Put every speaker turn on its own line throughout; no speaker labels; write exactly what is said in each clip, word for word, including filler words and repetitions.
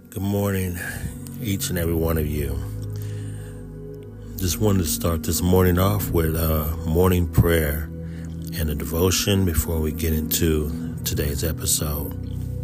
Good morning, each and every one of you. Just wanted to start this morning off with a morning prayer and a devotion before we get into today's episode.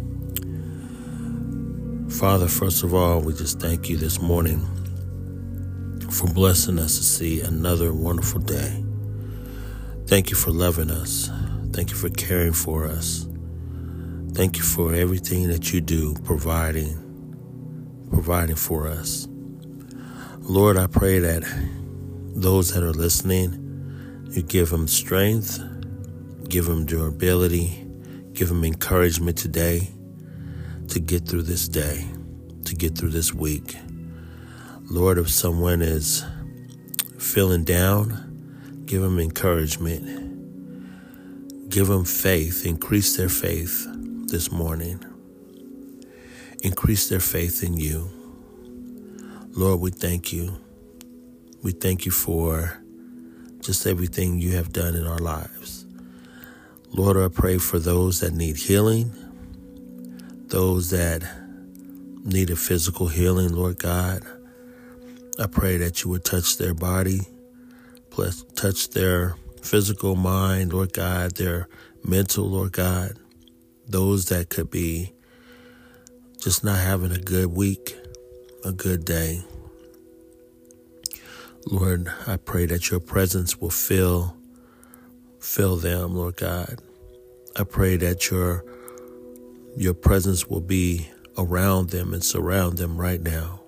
Father, first of all, we just thank you this morning for blessing us to see another wonderful day. Thank you for loving us. Thank you for caring for us. Thank you for everything that you do, providing, providing for us. Lord, I pray that those that are listening, you give them strength, give them durability, give them encouragement today to get through this day, to get through this week. Lord, if someone is feeling down, give them encouragement. Give them faith. Increase their faith this morning. Increase their faith in you. Lord, we thank you. We thank you for just everything you have done in our lives. Lord, I pray for those that need healing, those that need a physical healing, Lord God. I pray that you would touch their body, plus touch their physical mind, Lord God, their mental, Lord God. Those that could be just not having a good week, a good day. Lord, I pray that your presence will fill, fill them, Lord God. I pray that your, your presence will be around them and surround them right now.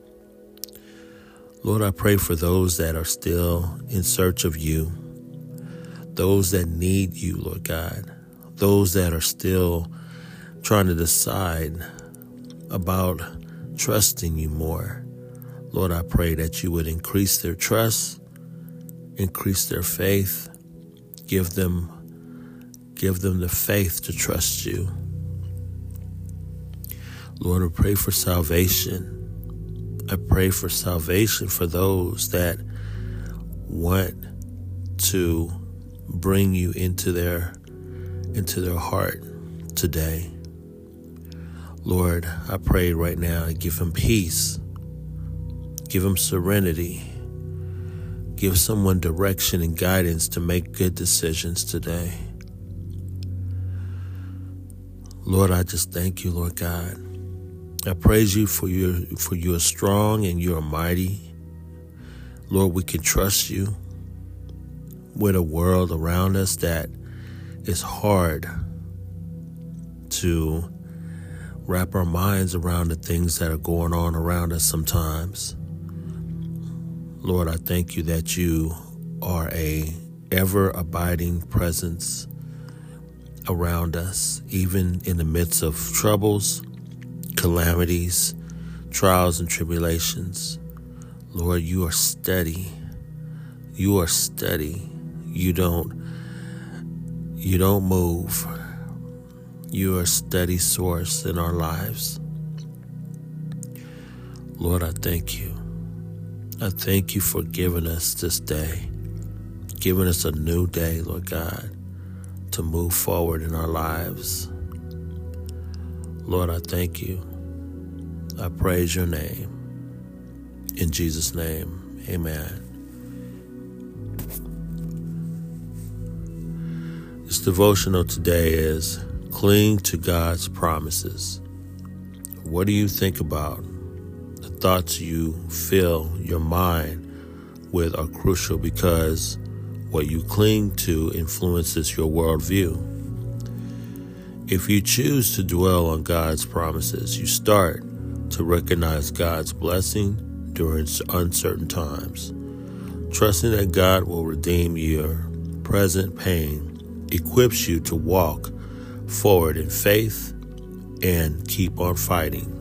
Lord, I pray for those that are still in search of you, those that need you, Lord God, those that are still trying to decide about trusting you more. Lord, I pray that you would increase their trust, increase their faith, give them, give them the faith to trust you. Lord, I pray for salvation. I pray for salvation for those that want to bring you into their, into their heart today. Lord, I pray right now, give them peace. Give them serenity. Give someone direction and guidance to make good decisions today. Lord, I just thank you, Lord God. I praise you for your for you are strong and you are mighty. Lord, we can trust you with a world around us that is hard to wrap our minds around the things that are going on around us sometimes. Lord, I thank you that you are a ever-abiding presence around us, even in the midst of troubles, calamities, trials, and tribulations. Lord, you are steady. You are steady. You don't, you don't move. You are a steady source in our lives. Lord, I thank you. I thank you for giving us this day, giving us a new day, Lord God, to move forward in our lives. Lord, I thank you. I praise your name. In Jesus' name, amen. This devotional today is cling to God's promises. What do you think about? The thoughts you fill your mind with are crucial because what you cling to influences your worldview. If you choose to dwell on God's promises, you start to recognize God's blessing during uncertain times. Trusting that God will redeem your present pain equips you to walk forward in faith and keep on fighting.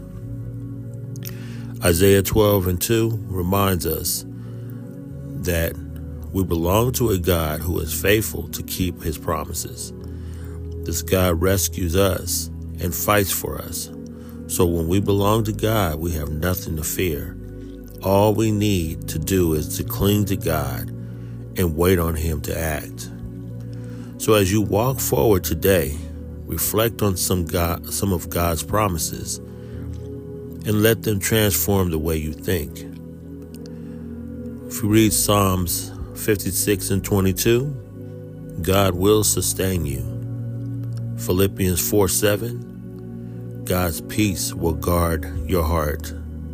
Isaiah twelve and two reminds us that we belong to a God who is faithful to keep his promises. This God rescues us and fights for us. So when we belong to God, we have nothing to fear. All we need to do is to cling to God and wait on him to act. So as you walk forward today, reflect on some God, some of God's promises and let them transform the way you think. If you read Psalms fifty-six and twenty-two, God will sustain you. Philippians four seven, God's peace will guard your heart.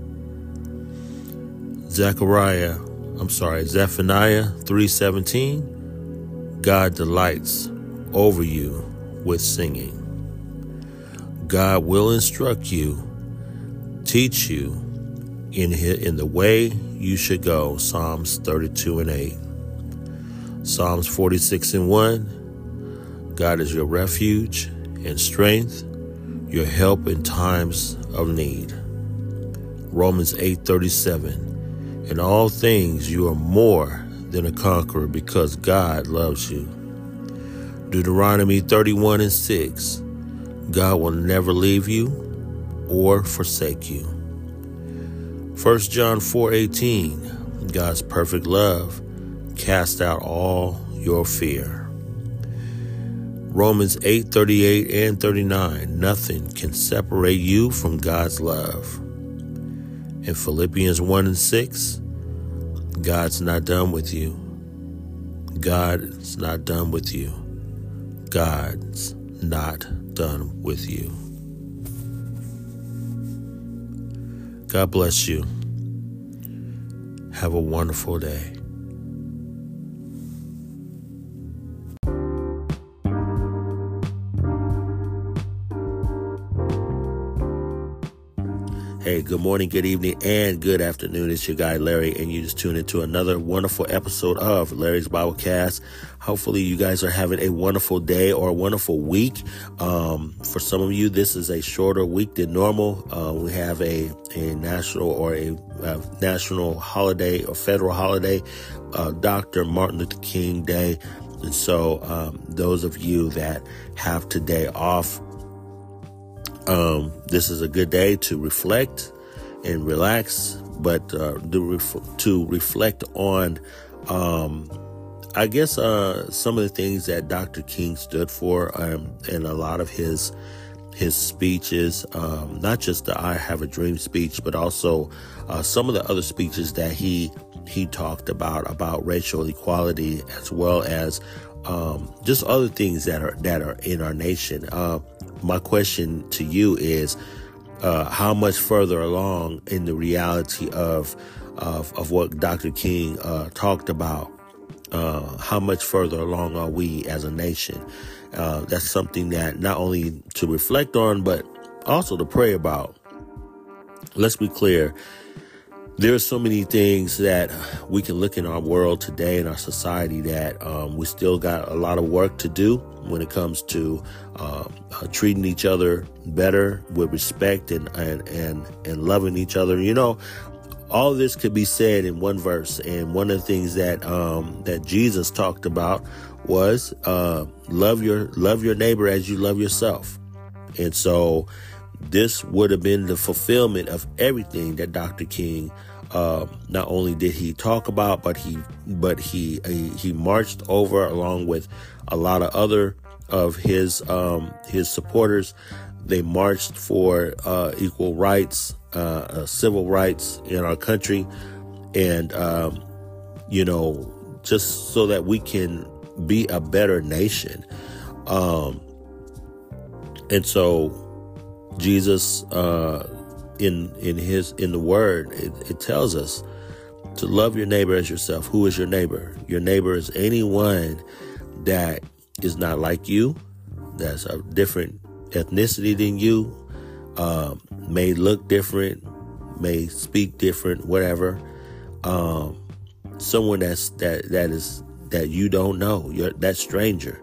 Zechariah, I'm sorry, Zephaniah three seventeen, God delights over you with singing. God will instruct you, teach you in his, in the way you should go. Psalms thirty-two and eight. Psalms forty-six and one, God is your refuge and strength, your help in times of need. Romans eight thirty-seven, in all things you are more than a conqueror because God loves you. Deuteronomy thirty-one and six, God will never leave you or forsake you. First John four eighteen, God's perfect love casts out all your fear. Romans eight thirty-eight and thirty-nine, nothing can separate you from God's love. In Philippians one and six, God's not done with you. God's not done with you. God's not done with you. God bless you. Have a wonderful day. Hey, good morning, good evening, and good afternoon. It's your guy, Larry, and you just tuned into another wonderful episode of Larry's Biblecast. Hopefully, you guys are having a wonderful day or a wonderful week. Um, for some of you, this is a shorter week than normal. Uh, we have a, a national or a, a national holiday or federal holiday, uh, Doctor Martin Luther King Day. And so um, those of you that have today off, Um, this is a good day to reflect and relax, but uh, to, ref- to reflect on, um, I guess, uh, some of the things that Doctor King stood for, um, and a lot of his his speeches, um, not just the I Have a Dream speech, but also uh, some of the other speeches that he he talked about about racial equality, as well as um, just other things that are that are in our nation. Uh, My question to you is, uh, how much further along in the reality of of, of what Doctor King uh, talked about? Uh, how much further along are we as a nation? Uh, that's something that not only to reflect on, but also to pray about. Let's be clear. There are so many things that we can look in our world today, in our society, that um, we still got a lot of work to do when it comes to uh, uh, treating each other better with respect and, and, and, and loving each other. You know, all of this could be said in one verse. And one of the things that um, that Jesus talked about was uh, love your love your neighbor as you love yourself. And so this would have been the fulfillment of everything that Doctor King uh, not only did he talk about, but he but he, he he marched over along with a lot of other of his um, his supporters. They marched for uh, equal rights, uh, uh, civil rights in our country, and um, you know, just so that we can be a better nation. Um, and so. Jesus, uh, in in his in the Word, it, it tells us to love your neighbor as yourself. Who is your neighbor? Your neighbor is anyone that is not like you, that's a different ethnicity than you, um, may look different, may speak different, whatever. Um, someone that's that that is that you don't know. You're that stranger.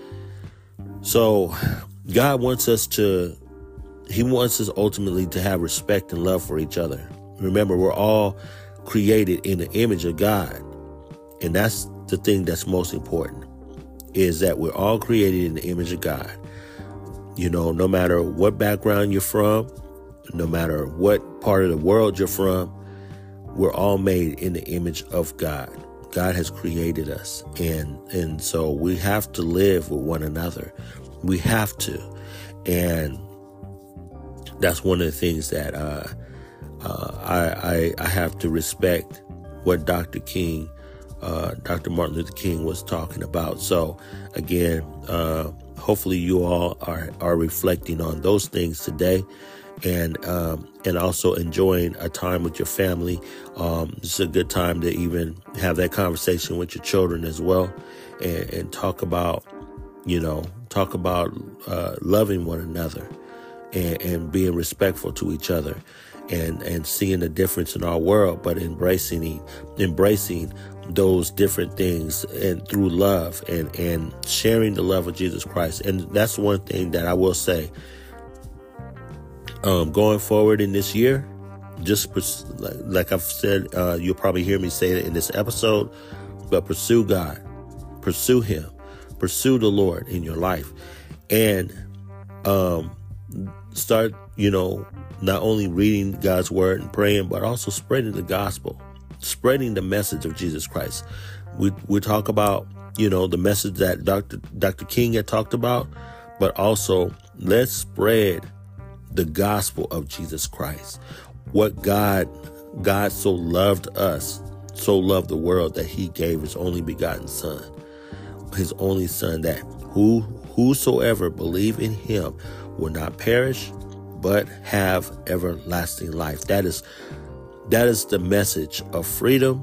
So, God wants us to. He wants us ultimately to have respect and love for each other. Remember, we're all created in the image of God. And that's the thing that's most important, is that we're all created in the image of God. You know, no matter what background you're from, no matter what part of the world you're from, we're all made in the image of God. God has created us. And, and so we have to live with one another. We have to. And that's one of the things that uh, uh, I, I I have to respect what Doctor King, uh, Doctor Martin Luther King was talking about. So again, uh, hopefully you all are are reflecting on those things today, and um, and also enjoying a time with your family. Um, it's a good time to even have that conversation with your children as well, and, and talk about, you know, talk about uh, loving one another and, and being respectful to each other, and, and seeing the difference in our world, but embracing embracing those different things and through love and, and sharing the love of Jesus Christ. And that's one thing that I will say. Um, going forward in this year, just pers- like I've said, uh, you'll probably hear me say it in this episode, but pursue God, pursue Him, pursue the Lord in your life, and um, start, you know, not only reading God's word and praying, but also spreading the gospel, spreading the message of Jesus Christ. We we talk about, you know, the message that Doctor Doctor King had talked about, but also let's spread the gospel of Jesus Christ. What God, God so loved us, so loved the world that He gave His only begotten Son, His only Son, that who whosoever believe in Him will not perish, but have everlasting life. That is that is the message of freedom,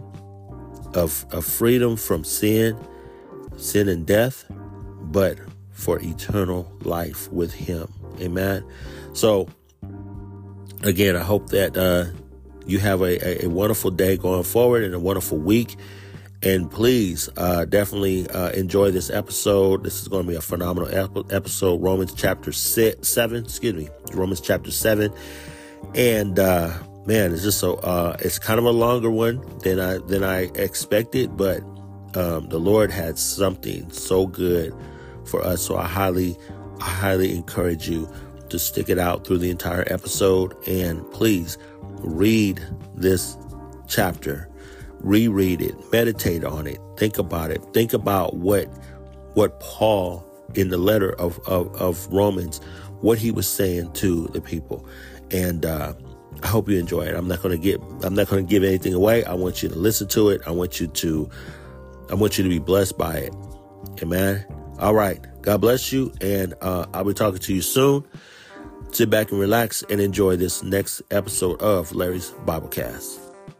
of, of freedom from sin, sin and death, but for eternal life with Him. Amen. So, again, I hope that uh, you have a, a, a wonderful day going forward and a wonderful week. And please uh, definitely uh, enjoy this episode. This is going to be a phenomenal ep- episode. Romans chapter six, seven, excuse me, Romans chapter seven. And uh, man, it's just so uh, it's kind of a longer one than I than I expected, but um, the Lord had something so good for us. So I highly, I highly encourage you to stick it out through the entire episode, and please read this chapter, reread it, meditate on it, think about it, think about what what Paul in the letter of of, of Romans, what he was saying to the people, and uh, I hope you enjoy it. I'm not going to get, I'm not going to give anything away. I want you to listen to it. I want you to, I want you to be blessed by it. Amen. All right. God bless you, and uh, I'll be talking to you soon. Sit back and relax and enjoy this next episode of Larry's Biblecast.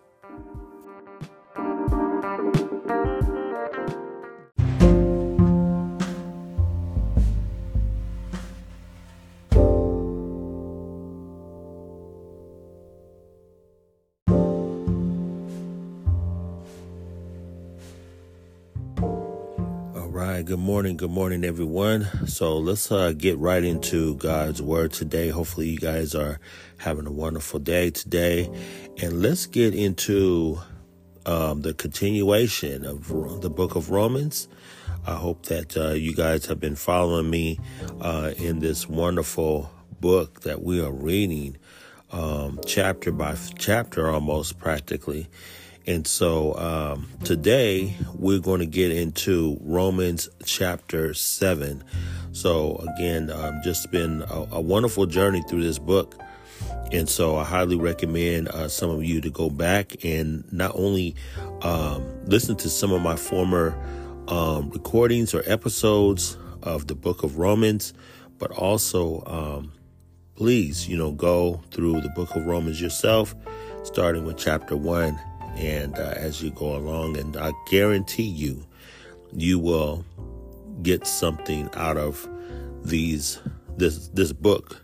Good morning. Good morning, everyone. So let's uh, get right into God's word today. Hopefully you guys are having a wonderful day today. And let's get into um, the continuation of the book of Romans. I hope that uh, you guys have been following me uh, in this wonderful book that we are reading, um, chapter by chapter, almost practically. And so um, today we're going to get into Romans chapter seven. So again, um, just been a, a wonderful journey through this book. And so I highly recommend uh, some of you to go back and not only um, listen to some of my former um, recordings or episodes of the book of Romans, but also um, please, you know, go through the book of Romans yourself, starting with chapter one. And uh, as you go along, and I guarantee you, you will get something out of these this this book.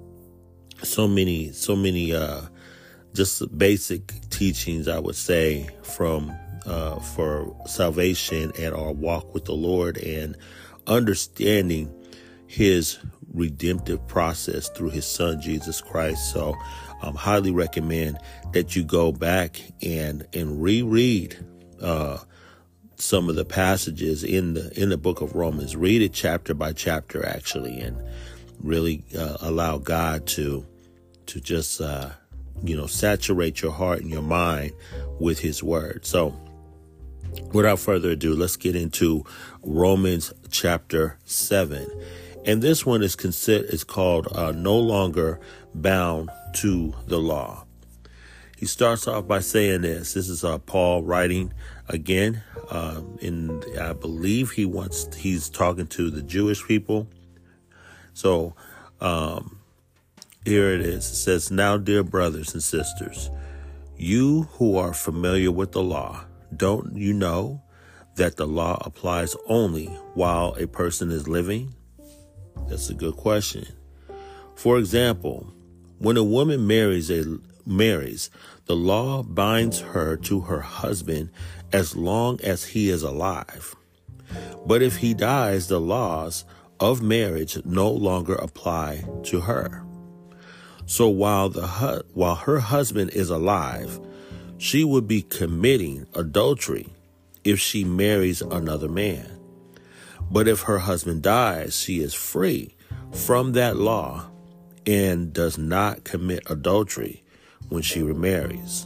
So many, so many, uh, just basic teachings, I would say, from uh, for salvation and our walk with the Lord, and understanding His redemptive process through His Son Jesus Christ. So I um, highly recommend that you go back and and reread uh, some of the passages in the in the book of Romans. Read it chapter by chapter, actually, and really uh, allow God to to just uh, you know saturate your heart and your mind with His word. So, without further ado, let's get into Romans chapter seven. And this one is considered is called uh, No Longer Bound to the Law. He starts off by saying this. This is uh, Paul writing again. Um, in I believe he wants he's talking to the Jewish people. So um, here it is. It says, "Now, dear brothers and sisters, you who are familiar with the law, don't you know that the law applies only while a person is living?" That's a good question. For example, when a woman marries a marries, the law binds her to her husband as long as he is alive. But if he dies, the laws of marriage no longer apply to her. So while the hu- while her husband is alive, she would be committing adultery if she marries another man. But if her husband dies, she is free from that law and does not commit adultery when she remarries.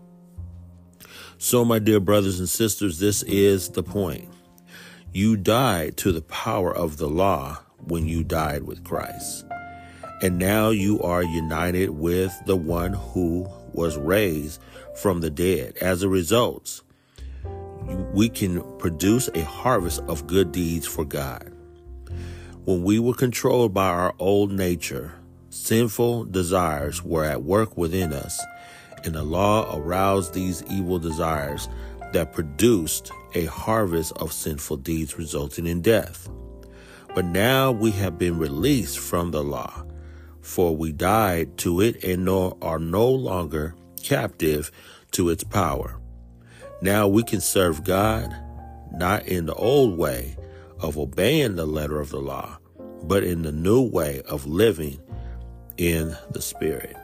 So, my dear brothers and sisters, this is the point. You died to the power of the law when you died with Christ. And now you are united with the one who was raised from the dead. As a result, we can produce a harvest of good deeds for God. When we were controlled by our old nature, sinful desires were at work within us, and the law aroused these evil desires that produced a harvest of sinful deeds resulting in death. But now we have been released from the law, for we died to it and no, are no longer captive to its power. Now we can serve God, not in the old way of obeying the letter of the law, but in the new way of living in the Spirit.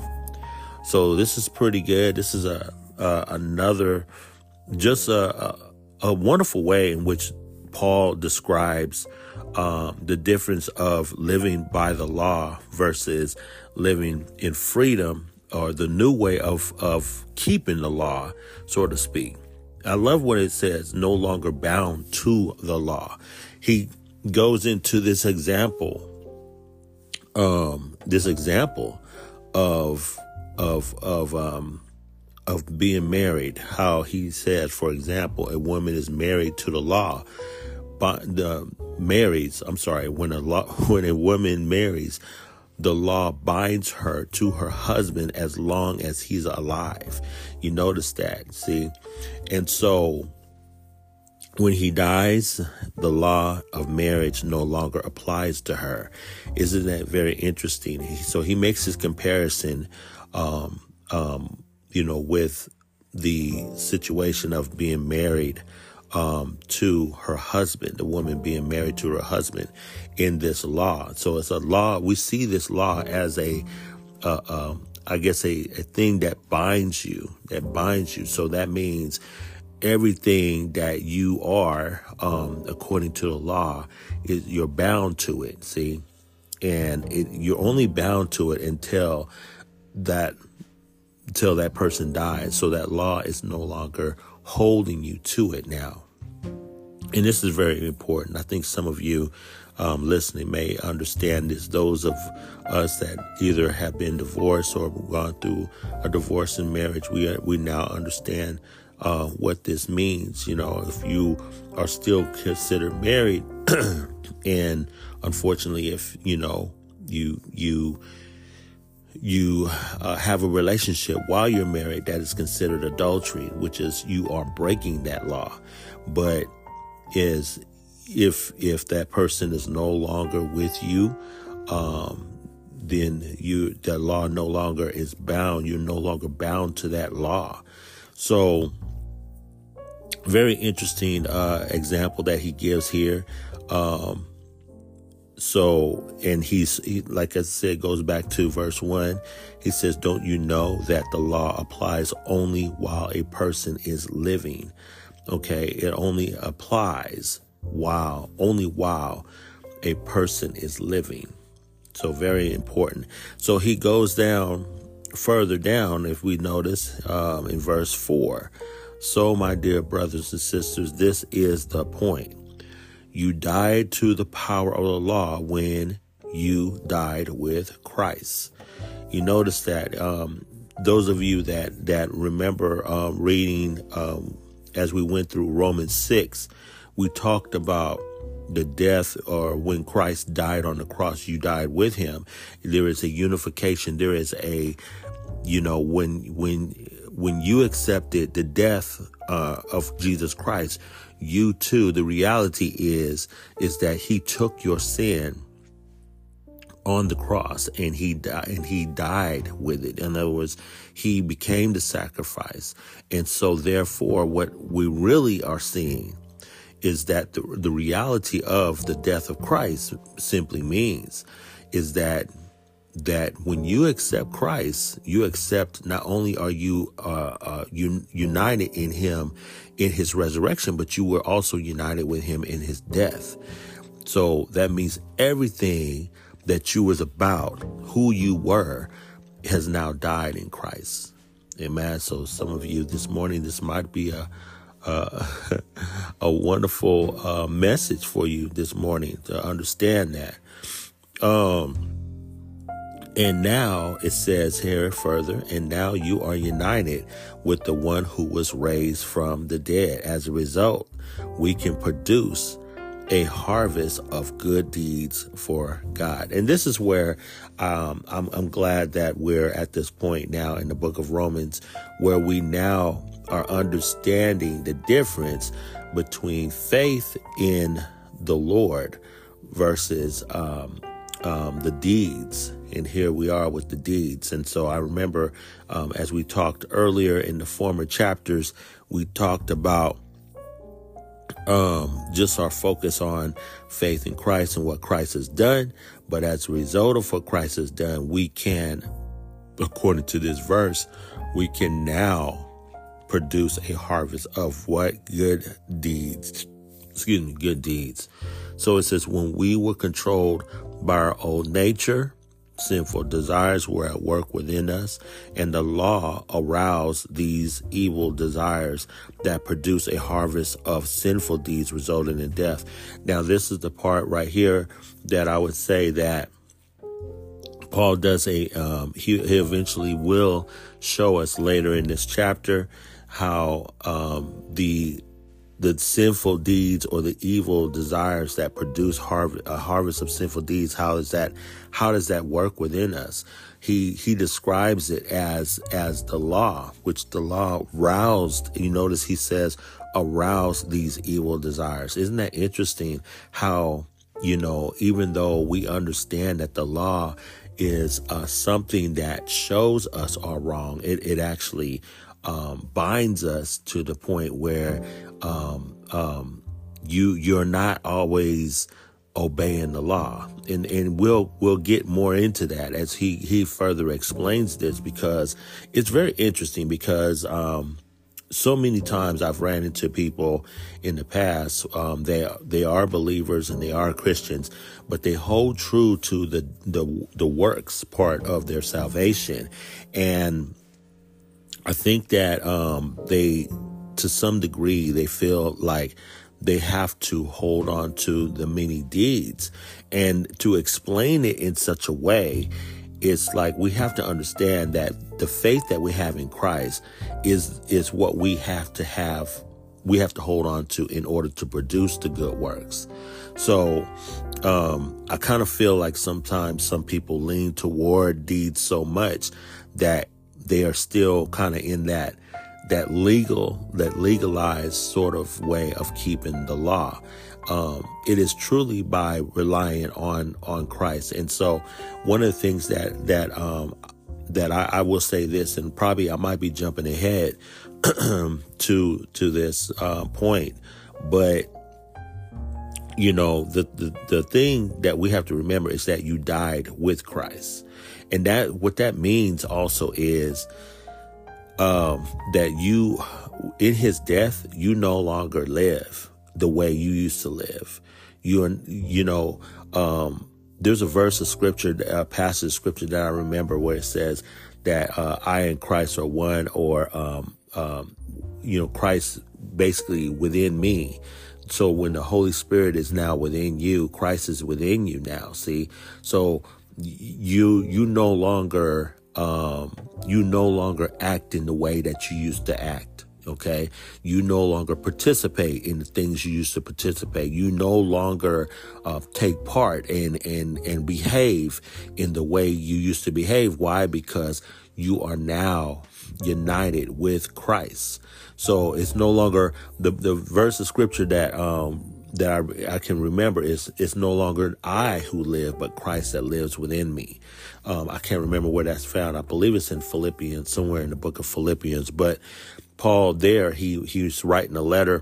So this is pretty good. This is a uh, another, just a, a, a wonderful way in which Paul describes um, the difference of living by the law versus living in freedom, or the new way of, of keeping the law, so to speak. I love what it says, no longer bound to the law. He goes into this example, um, this example of, of, of, um, of being married. How he says, for example, a woman is married to the law, but the marries, I'm sorry, when a law, when a woman marries, the law binds her to her husband as long as he's alive. You notice that, see? And so when he dies, the law of marriage no longer applies to her. Isn't that very interesting? So he makes his comparison, um, um, you know, with the situation of being married um, to her husband, the woman being married to her husband in this law. So it's a law. We see this law as a, uh, um, I guess, a, a thing that binds you, that binds you. So that means everything that you are, um, according to the law, is you're bound to it. See, and it, you're only bound to it until that, until that person dies. So that law is no longer holding you to it now. And this is very important. I think some of you um, listening may understand this. Those of us that either have been divorced or gone through a divorce in marriage, we are, we now understand uh, what this means. You know, if you are still considered married, and unfortunately, if you know you you you uh, have a relationship while you're married, that is considered adultery, which is you are breaking that law. But is if if that person is no longer with you, um, then you that law no longer is bound. You're no longer bound to that law. So very interesting uh, example that he gives here. Um, So, and he's, he, like I said, goes back to verse one. He says, don't you know that the law applies only while a person is living? Okay. It only applies while, only while a person is living. So very important. So he goes down further down, if we notice, um, in verse four. So, my dear brothers and sisters, this is the point. You died to the power of the law when you died with Christ. You notice that um, those of you that, that remember uh, reading um, as we went through Romans six, we talked about the death, or when Christ died on the cross, you died with him. There is a unification. There is a, you know, when when when you accepted the death uh, of Jesus Christ, you too, the reality is, is that he took your sin on the cross, and he died, and he died with it. In other words, he became the sacrifice. And so therefore, what we really are seeing is that the, the reality of the death of Christ simply means is that that when you accept Christ, you accept, not only are you uh, uh, un- united in him in his resurrection, but you were also united with him in his death. So that means everything that you was about, who you were, has now died in Christ. Amen. So some of you this morning, this might be a Uh, a wonderful uh, message for you this morning to understand that. Um, and now it says here further, and now you are united with the one who was raised from the dead. As a result, we can produce a harvest of good deeds for God. And this is where um, I'm, I'm glad that we're at this point now in the book of Romans, where we now are understanding the difference between faith in the Lord versus um, um, the deeds. And here we are with the deeds. And so I remember um, as we talked earlier in the former chapters, we talked about Um, just our focus on faith in Christ and what Christ has done. But as a result of what Christ has done, we can, according to this verse, we can now produce a harvest of what? Good deeds. Excuse me, good deeds. So it says, when we were controlled by our old nature, sinful desires were at work within us, and the law aroused these evil desires that produce a harvest of sinful deeds resulting in death. Now, this is the part right here that I would say that Paul does a, um, he, he eventually will show us later in this chapter how um, the the sinful deeds or the evil desires that produce harv- a harvest of sinful deeds, how is that, how does that work within us? He, he describes it as, as the law, which the law roused. You notice he says, aroused these evil desires. Isn't that interesting how, you know, even though we understand that the law is uh, something that shows us our wrong, it, it actually um, binds us to the point where um, um, you you're not always obeying the law, and and we'll we'll get more into that as he he further explains this, because it's very interesting. Because um, so many times I've ran into people in the past, um, they they are believers and they are Christians, but they hold true to the the the works part of their salvation, and I think that um, they, to some degree, they feel like they have to hold on to the many deeds. And to explain it in such a way, it's like we have to understand that the faith that we have in Christ is is what we have to have, we have to hold on to in order to produce the good works. So um, I kind of feel like sometimes some people lean toward deeds so much that they are still kind of in that that legal, that legalized sort of way of keeping the law. Um, it is truly by relying on on Christ. And so one of the things that that um, that I, I will say this, and probably I might be jumping ahead to to this uh, point, but you know, the, the the thing that we have to remember is that you died with Christ. And that what that means also is um, that you, in his death, you no longer live the way you used to live. You are, you know, um, there's a verse of scripture, a passage of scripture that I remember where it says that uh, I and Christ are one, or, um, um, you know, Christ basically within me. So when the Holy Spirit is now within you, Christ is within you now. See, so you you no longer um you no longer act in the way that you used to act. Okay. You no longer participate in the things you used to participate. You no longer uh, take part and, and, and behave in the way you used to behave. Why? Because you are now united with Christ. So it's no longer the, the verse of scripture that, um, that I, I can remember is it's no longer I who live, but Christ that lives within me. Um, I can't remember where that's found. I believe it's in Philippians, somewhere in the book of Philippians. But Paul there, he he's writing a letter,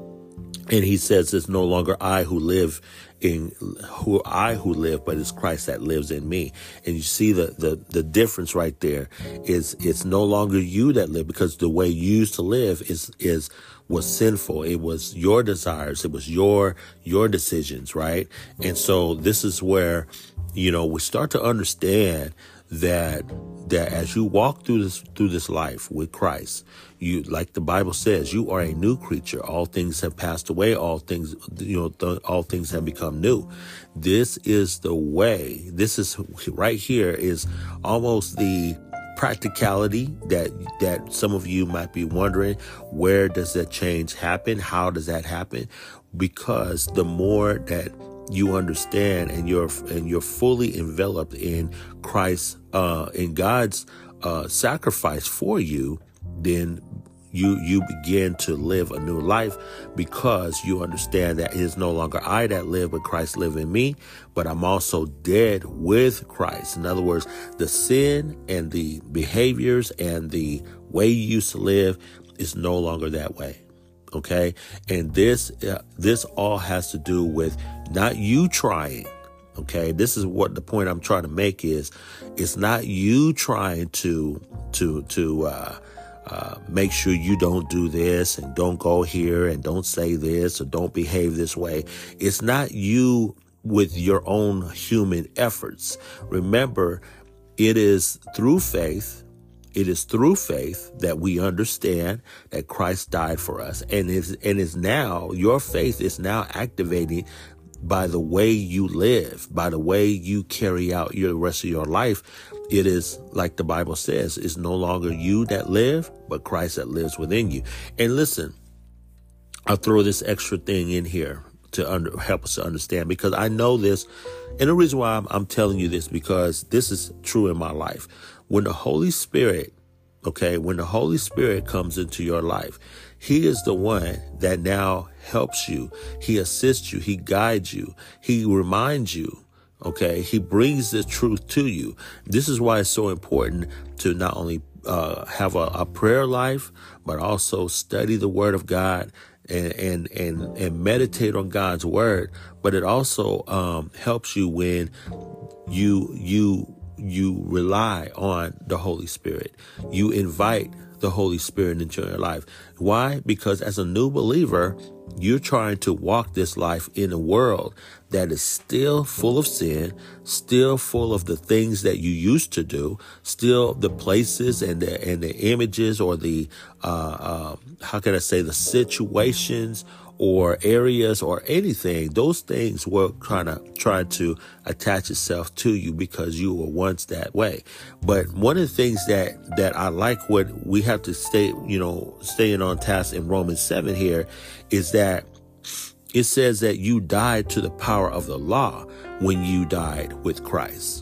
and he says it's no longer I who live in who I who live, but it's Christ that lives in me. And you see the the the difference right there is it's no longer you that live, because the way you used to live is is was sinful. It was your desires. It was your your decisions, right? And so this is where, you know, we start to understand that that as you walk through this through this life with Christ, you, like the Bible says, you are a new creature. All things have passed away. All things, you know, th- all things have become new. This is the way. This is right here is almost the practicality that that some of you might be wondering, where does that change happen? How does that happen? Because the more that you understand and you're and you're fully enveloped in Christ, uh, in God's uh, sacrifice for you, then you you begin to live a new life, because you understand that it is no longer I that live, but Christ live in me. But I'm also dead with Christ. In other words, the sin and the behaviors and the way you used to live is no longer that way. Okay. And this, uh, this all has to do with not you trying. Okay. This is what the point I'm trying to make is, it's not you trying to, to, to, uh, uh, make sure you don't do this and don't go here and don't say this or don't behave this way. It's not you with your own human efforts. Remember, it is through faith. It is through faith that we understand that Christ died for us. And is and is now, your faith is now activated by the way you live, by the way you carry out your rest of your life. It is, like the Bible says, it's no longer you that live, but Christ that lives within you. And listen, I'll throw this extra thing in here to under, help us to understand, because I know this. And the reason why I'm, I'm telling you this, because this is true in my life. When the Holy Spirit, okay, when the Holy Spirit comes into your life, he is the one that now helps you. He assists you. He guides you. He reminds you. Okay. He brings the truth to you. This is why it's so important to not only uh, have a, a prayer life, but also study the word of God and, and, and, and meditate on God's word. But it also um, helps you when you, you, you rely on the Holy Spirit. You invite the Holy Spirit into your life. Why? Because as a new believer, you're trying to walk this life in a world that is still full of sin, still full of the things that you used to do, still the places and the and the images or the uh, uh, how can I say the situations or areas or anything. Those things were kind of trying to attach itself to you because you were once that way. But one of the things that that I like, what we have to stay, you know, staying on task in Romans seven here, is that it says that you died to the power of the law when you died with Christ.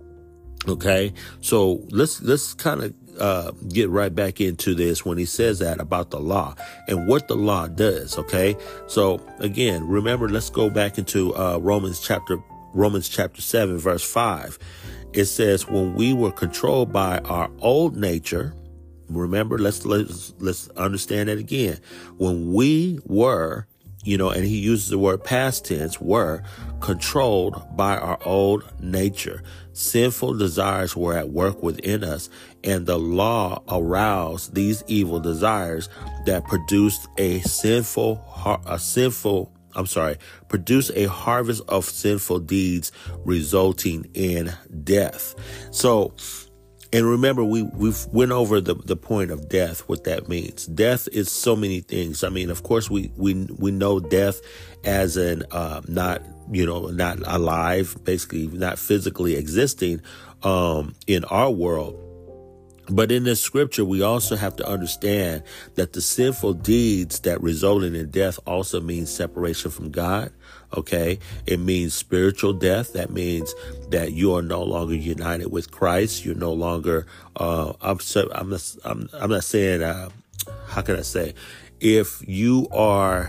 Okay, so let's let's kind of uh, get right back into this when he says that about the law and what the law does. Okay, so again, remember, let's go back into uh, Romans chapter Romans chapter seven, verse five. It says, when we were controlled by our old nature. Remember, let's let's let's understand that again. When we were, you know, and he uses the word past tense, were controlled by our old nature. Sinful desires were at work within us, and the law aroused these evil desires that produced a sinful, a sinful, I'm sorry, produced a harvest of sinful deeds resulting in death. So, and remember, we, we've went over the, the point of death, what that means. Death is so many things. I mean, of course, we, we, we know death as an, uh, not, you know, not alive, basically not physically existing, um, in our world. But in this scripture, we also have to understand that the sinful deeds that resulted in death also means separation from God. Okay. It means spiritual death. That means that you are no longer united with Christ. You're no longer, uh, I'm, so, I'm not, I'm, I'm not saying, uh, how can I say, if you are,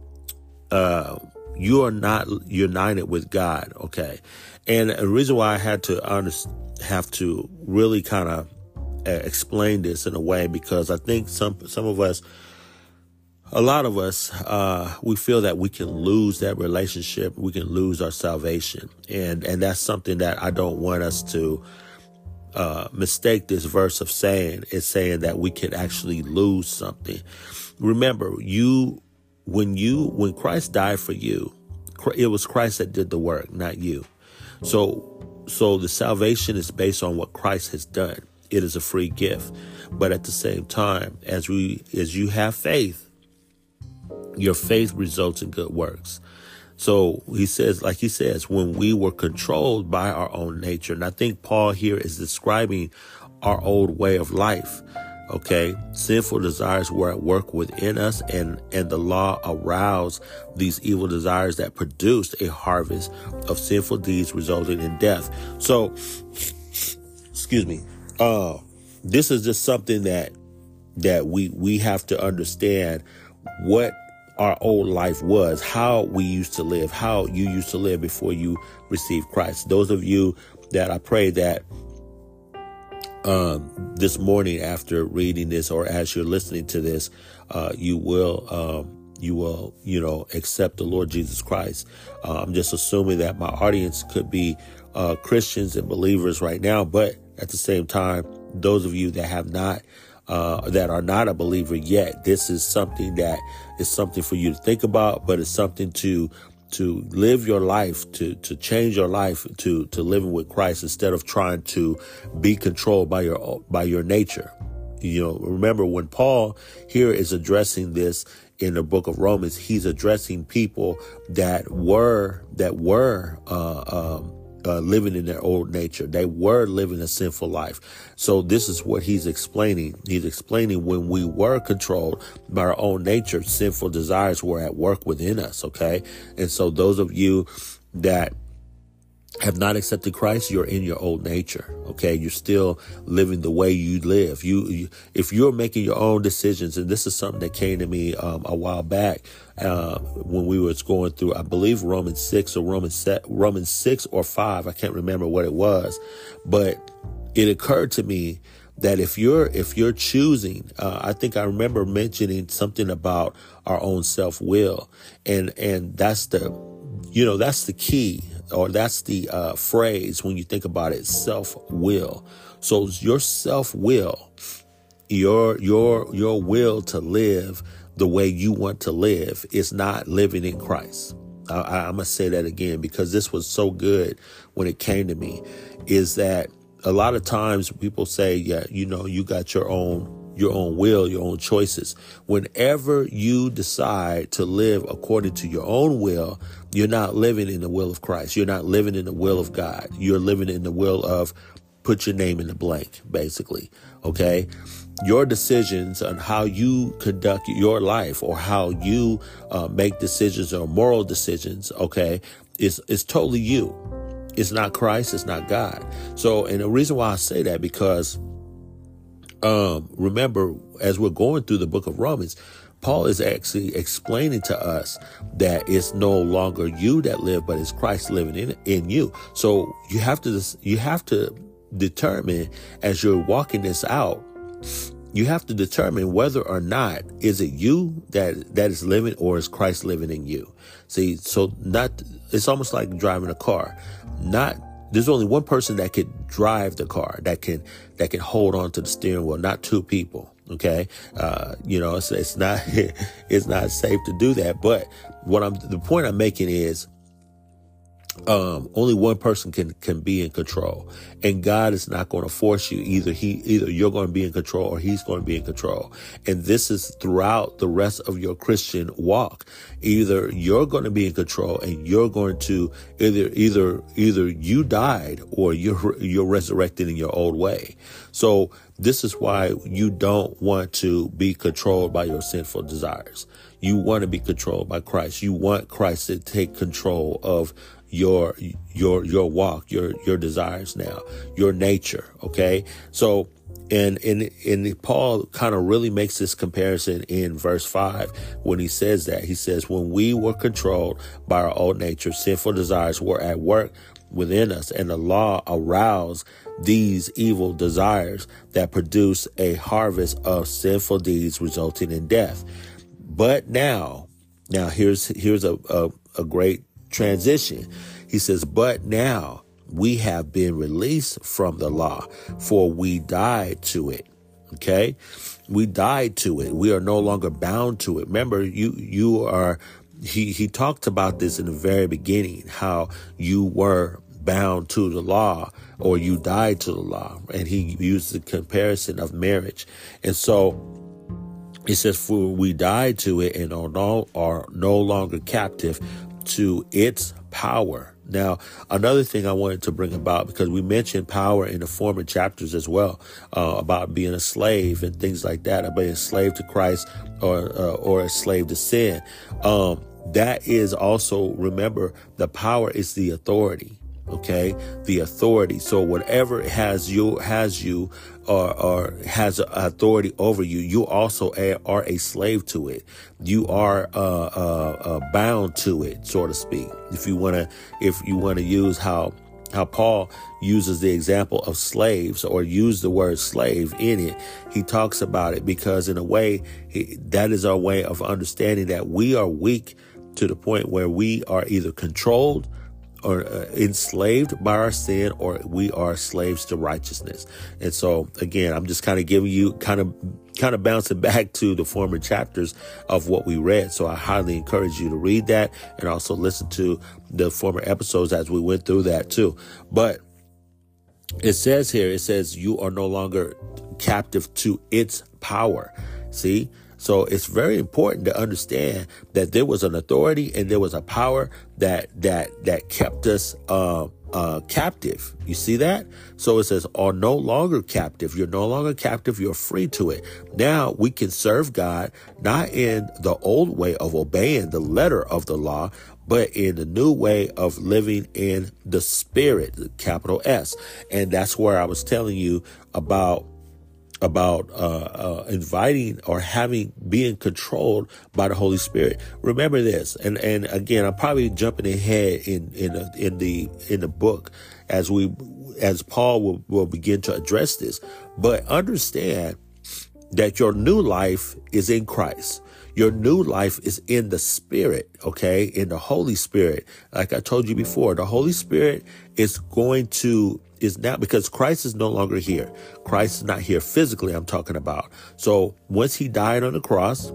uh, you are not united with God. Okay. And the reason why I had to under, have to really kind of explain this in a way, because I think some some of us, a lot of us, uh, we feel that we can lose that relationship. We can lose our salvation. And and that's something that I don't want us to uh, mistake this verse of saying. It's saying that we can actually lose something. Remember, you when you when Christ died for you, it was Christ that did the work, not you. So so the salvation is based on what Christ has done. It is a free gift. But at the same time, as we as you have faith, your faith results in good works. So he says, like he says, when we were controlled by our own nature. And I think Paul here is describing our old way of life. Okay. Sinful desires were at work within us, and, and the law aroused these evil desires that produced a harvest of sinful deeds resulting in death. So, excuse me. Uh, this is just something that that we we have to understand what our old life was, how we used to live, how you used to live before you received Christ. Those of you that I pray that um, this morning after reading this, or as you're listening to this, uh, you will um, you will, you know, accept the Lord Jesus Christ. Uh, I'm just assuming that my audience could be uh, Christians and believers right now, but at the same time, those of you that have not, uh, that are not a believer yet, this is something that is something for you to think about, but it's something to, to live your life, to, to change your life, to, to living with Christ instead of trying to be controlled by your, by your nature. You know, remember when Paul here is addressing this in the book of Romans, he's addressing people that were, that were, uh, um, Uh, living in their old nature. They were living a sinful life. So this is what he's explaining. He's explaining when we were controlled by our own nature, sinful desires were at work within us. Okay. And so those of you that have not accepted Christ, you're in your old nature. Okay. You're still living the way you live. You, you if you're making your own decisions, and this is something that came to me um, a while back, uh, when we were going through, I believe Romans six or Romans, Romans six or five. I can't remember what it was, but it occurred to me that if you're, if you're choosing, uh, I think I remember mentioning something about our own self-will, and, and that's the, you know, that's the key. Or that's the uh, phrase when you think about it, self-will. So your self-will, your your your will to live the way you want to live is not living in Christ. I, I, I'm going to say that again, because this was so good when it came to me, is that a lot of times people say, yeah, you know, you got your own your own will, your own choices. Whenever you decide to live according to your own will, you're not living in the will of Christ. You're not living in the will of God. You're living in the will of put your name in the blank, basically. Okay. Your decisions on how you conduct your life, or how you uh, make decisions or moral decisions, okay, is, is totally you. It's not Christ. It's not God. So, and the reason why I say that, because Um, remember, as we're going through the book of Romans, Paul is actually explaining to us that it's no longer you that live, but it's Christ living in, in you. So you have to, you have to determine, as you're walking this out, you have to determine whether or not is it you that, that is living, or is Christ living in you. See, so not, it's almost like driving a car. Not, there's only one person that could drive the car, that can, that can hold on to the steering wheel, not two people. Okay. Uh, you know, it's, it's not, it's not safe to do that. But what I'm, the point I'm making is, Um, only one person can, can be in control, and God is not going to force you. Either he, either you're going to be in control or he's going to be in control. And this is throughout the rest of your Christian walk. Either you're going to be in control and you're going to either, either, either you died or you're, you're resurrected in your old way. So this is why you don't want to be controlled by your sinful desires. You want to be controlled by Christ. You want Christ to take control of your, your, your walk, your, your desires now, your nature. Okay. So, and, and, and Paul kind of really makes this comparison in verse five when he says that. He says, when we were controlled by our old nature, sinful desires were at work within us, and the law aroused these evil desires that produce a harvest of sinful deeds resulting in death. But now, now here's, here's a, a, a great transition. He says, but now we have been released from the law, for we died to it. Okay. We died to it. We are no longer bound to it. Remember, you, you are, he, he talked about this in the very beginning, how you were bound to the law or you died to the law. And he used the comparison of marriage. And so it says, for we died to it and are no, are no longer captive to its power. Now, another thing I wanted to bring about, because we mentioned power in the former chapters as well, uh, about being a slave and things like that, about being a slave to Christ or, uh, or a slave to sin. Um, that is also, remember, the power is the authority. Okay, the authority. So whatever has you has you or, or has authority over you, you also a, are a slave to it. You are uh, uh, uh, bound to it, so to speak. If you want to, if you want to use how how Paul uses the example of slaves, or use the word slave in it, he talks about it because in a way he, that is our way of understanding that we are weak to the point where we are either controlled or uh, enslaved by our sin, or we are slaves to righteousness. And so again, I'm just kind of giving you kind of kind of bouncing back to the former chapters of what we read. So I highly encourage you to read that and also listen to the former episodes as we went through that too. But it says here, it says you are no longer captive to its power. See? So it's very important to understand that there was an authority and there was a power that that that kept us uh, uh, captive. You see that? So it says, are no longer captive. You're no longer captive. You're free to it. Now we can serve God, not in the old way of obeying the letter of the law, but in the new way of living in the Spirit, capital S. And that's where I was telling you about about uh, uh, inviting or having, being controlled by the Holy Spirit. Remember this, and and again, I'm probably jumping ahead in in a, in the in the book as we as Paul will, will begin to address this. But understand that your new life is in Christ. Your new life is in the Spirit, okay, in the Holy Spirit. Like I told you before, the Holy Spirit is going to, is now, because Christ is no longer here. Christ is not here physically, I'm talking about. So once he died on the cross,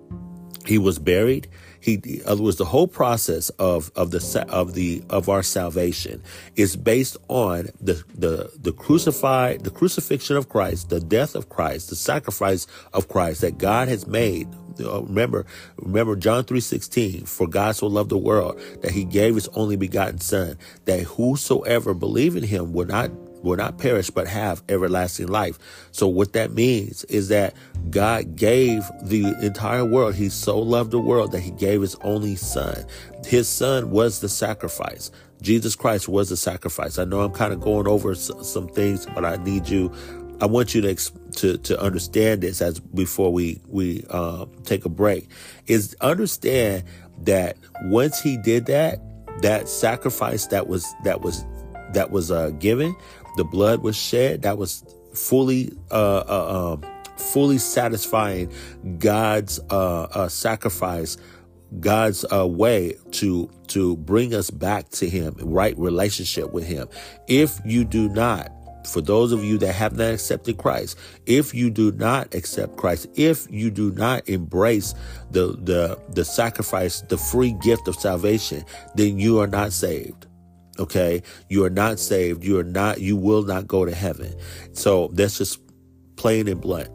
he was buried. He it was the whole process of of the of the of our salvation is based on the the the crucified the crucifixion of Christ, the death of Christ, the sacrifice of Christ that God has made. Remember, remember John three sixteen. For God so loved the world that he gave his only begotten Son, that whosoever believe in him will not will not perish but have everlasting life. So what that means is that God gave the entire world. He so loved the world that he gave his only Son. His Son was the sacrifice. Jesus Christ was the sacrifice. I know I'm kind of going over some things, but I need you. I want you to to to understand this as before we we um, take a break. Is understand that once he did that, that sacrifice that was that was that was uh, given, the blood was shed. That was fully uh, uh, um, fully satisfying God's uh, uh, sacrifice, God's uh, way to to bring us back to him, right relationship with him. If you do not, for those of you that have not accepted Christ, if you do not accept Christ, if you do not embrace the the the sacrifice, the free gift of salvation, then you are not saved. Okay. You are not saved. You are not, you will not go to heaven. So that's just plain and blunt.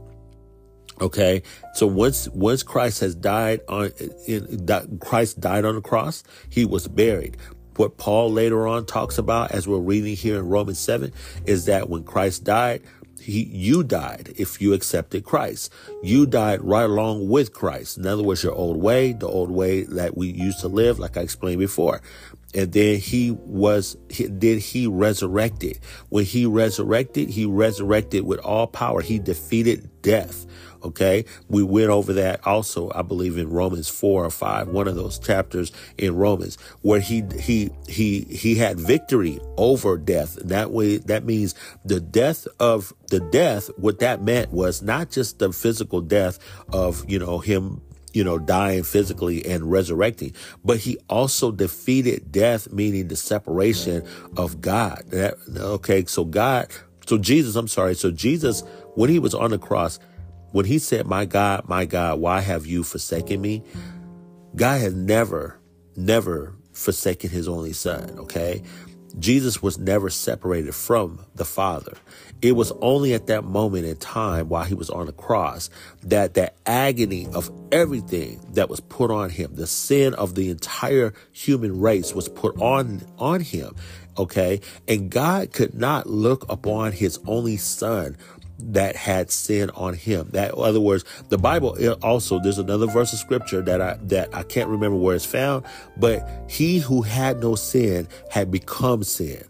Okay. So once, once Christ has died on, in, Christ died on the cross, he was buried. What Paul later on talks about, as we're reading here in Romans seven, is that when Christ died, He, you died if you accepted Christ. You died right along with Christ. In other words, your old way, the old way that we used to live, like I explained before. And then he was, he, then he resurrected. When he resurrected, he resurrected with all power. He defeated death. Okay. We went over that also, I believe, in Romans four or five, one of those chapters in Romans, where he, he, he, he had victory over death. That way, that means the death of the death, what that meant was not just the physical death of, you know, him, you know, dying physically and resurrecting, but he also defeated death, meaning the separation of God. That, okay. So God, so Jesus, I'm sorry. So Jesus, when he was on the cross, when he said, my God, my God, why have you forsaken me? God had never, never forsaken his only son. Okay. Jesus was never separated from the Father. It was only at that moment in time while he was on the cross that that agony of everything that was put on him, the sin of the entire human race was put on, on him. Okay. And God could not look upon his only son that had sin on him. That, in other words, the Bible also, there's another verse of scripture that I, that I can't remember where it's found, but he who had no sin had become sin.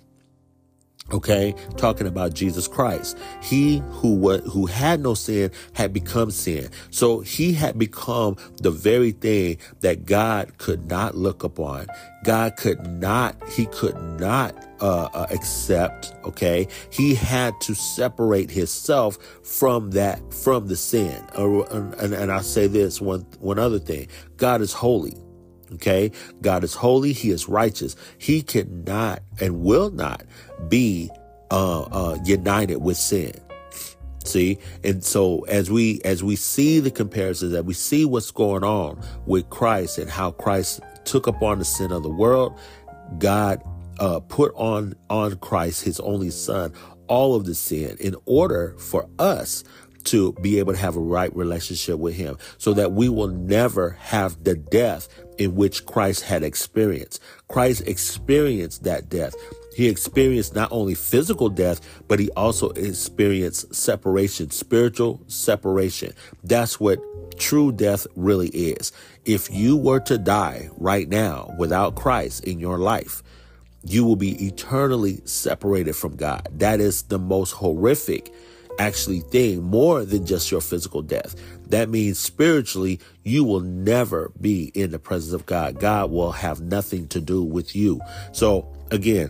Okay. Talking about Jesus Christ. He who was, who had no sin had become sin. So he had become the very thing that God could not look upon. God could not, he could not uh, uh, accept. Okay. He had to separate himself from that, from the sin. Uh, and, and I'll say this one, one other thing. God is holy. Okay. God is holy. He is righteous. He cannot and will not be uh, uh, united with sin. See? And so as we, as we see the comparisons, that we see what's going on with Christ and how Christ took upon the sin of the world, God uh, put on, on Christ, his only son, all of the sin in order for us to be able to have a right relationship with him, so that we will never have the death in which Christ had experienced. Christ experienced that death. He experienced not only physical death, but he also experienced separation, spiritual separation. That's what true death really is. If you were to die right now without Christ in your life, you will be eternally separated from God. That is the most horrific actually thing, more than just your physical death. That means spiritually, you will never be in the presence of God. God will have nothing to do with you. So again,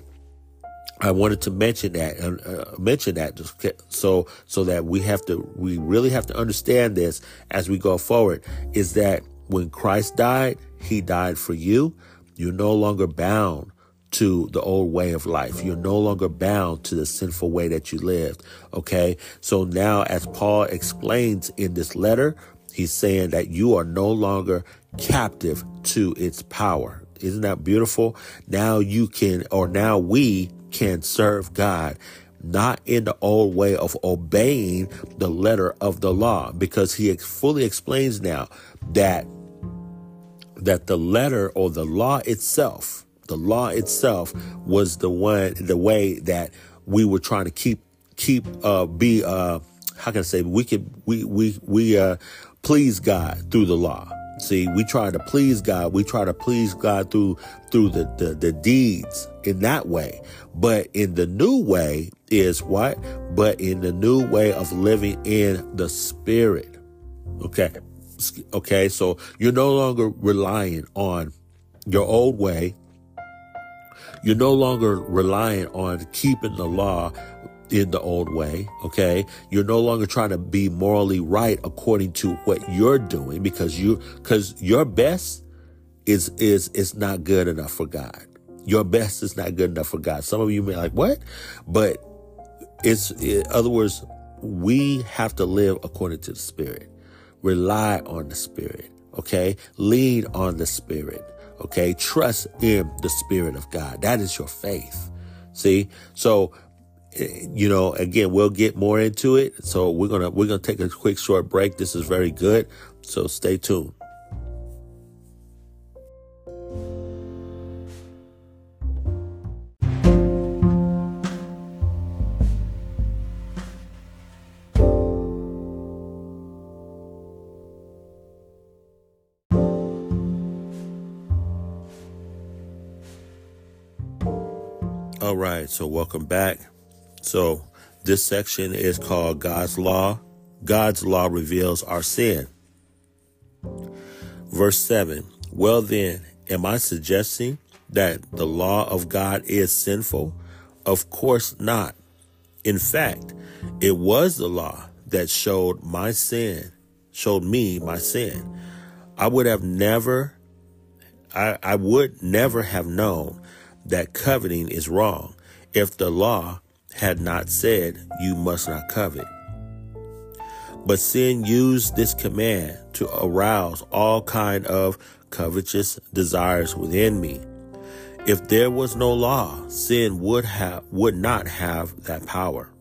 I wanted to mention that, uh, mention that just so, so that we have to, we really have to understand this as we go forward, is that when Christ died, he died for you. You're no longer bound to the old way of life. You're no longer bound to the sinful way that you lived. Okay. So now, as Paul explains in this letter, he's saying that you are no longer captive to its power. Isn't that beautiful? Now you can, or now we can serve God, not in the old way of obeying the letter of the law, because he fully explains now that, that the letter or the law itself, the law itself was the one, the way that we were trying to keep, keep, uh, be, uh, how can I say, we could, we, we, we, uh, please God through the law. See, we try to please God. We try to please God through, through the, the, the deeds in that way. But in the new way is what? But in the new way of living in the Spirit. Okay. Okay. So you're no longer relying on your old way. You're no longer relying on keeping the law in the old way. Okay. You're no longer trying to be morally right according to what you're doing, because you, because your best is, is, is not good enough for God. Your best is not good enough for God. Some of you may be like, what? But it's, in other words, we have to live according to the Spirit, rely on the Spirit. Okay. Lean on the Spirit. Okay. Trust in the Spirit of God. That is your faith. See? So, you know, again, we'll get more into it. So we're going to, we're going to take a quick short break. This is very good. So stay tuned. All right. So welcome back. So this section is called God's Law. God's law reveals our sin. Verse seven. Well then, am I suggesting that the law of God is sinful? Of course not. In fact, it was the law that showed my sin, showed me my sin. I would have never, I, I would never have known that coveting is wrong if the law had not said you must not covet. But sin used this command to arouse all kind of covetous desires within me. If there was no law, sin would have would not have that power.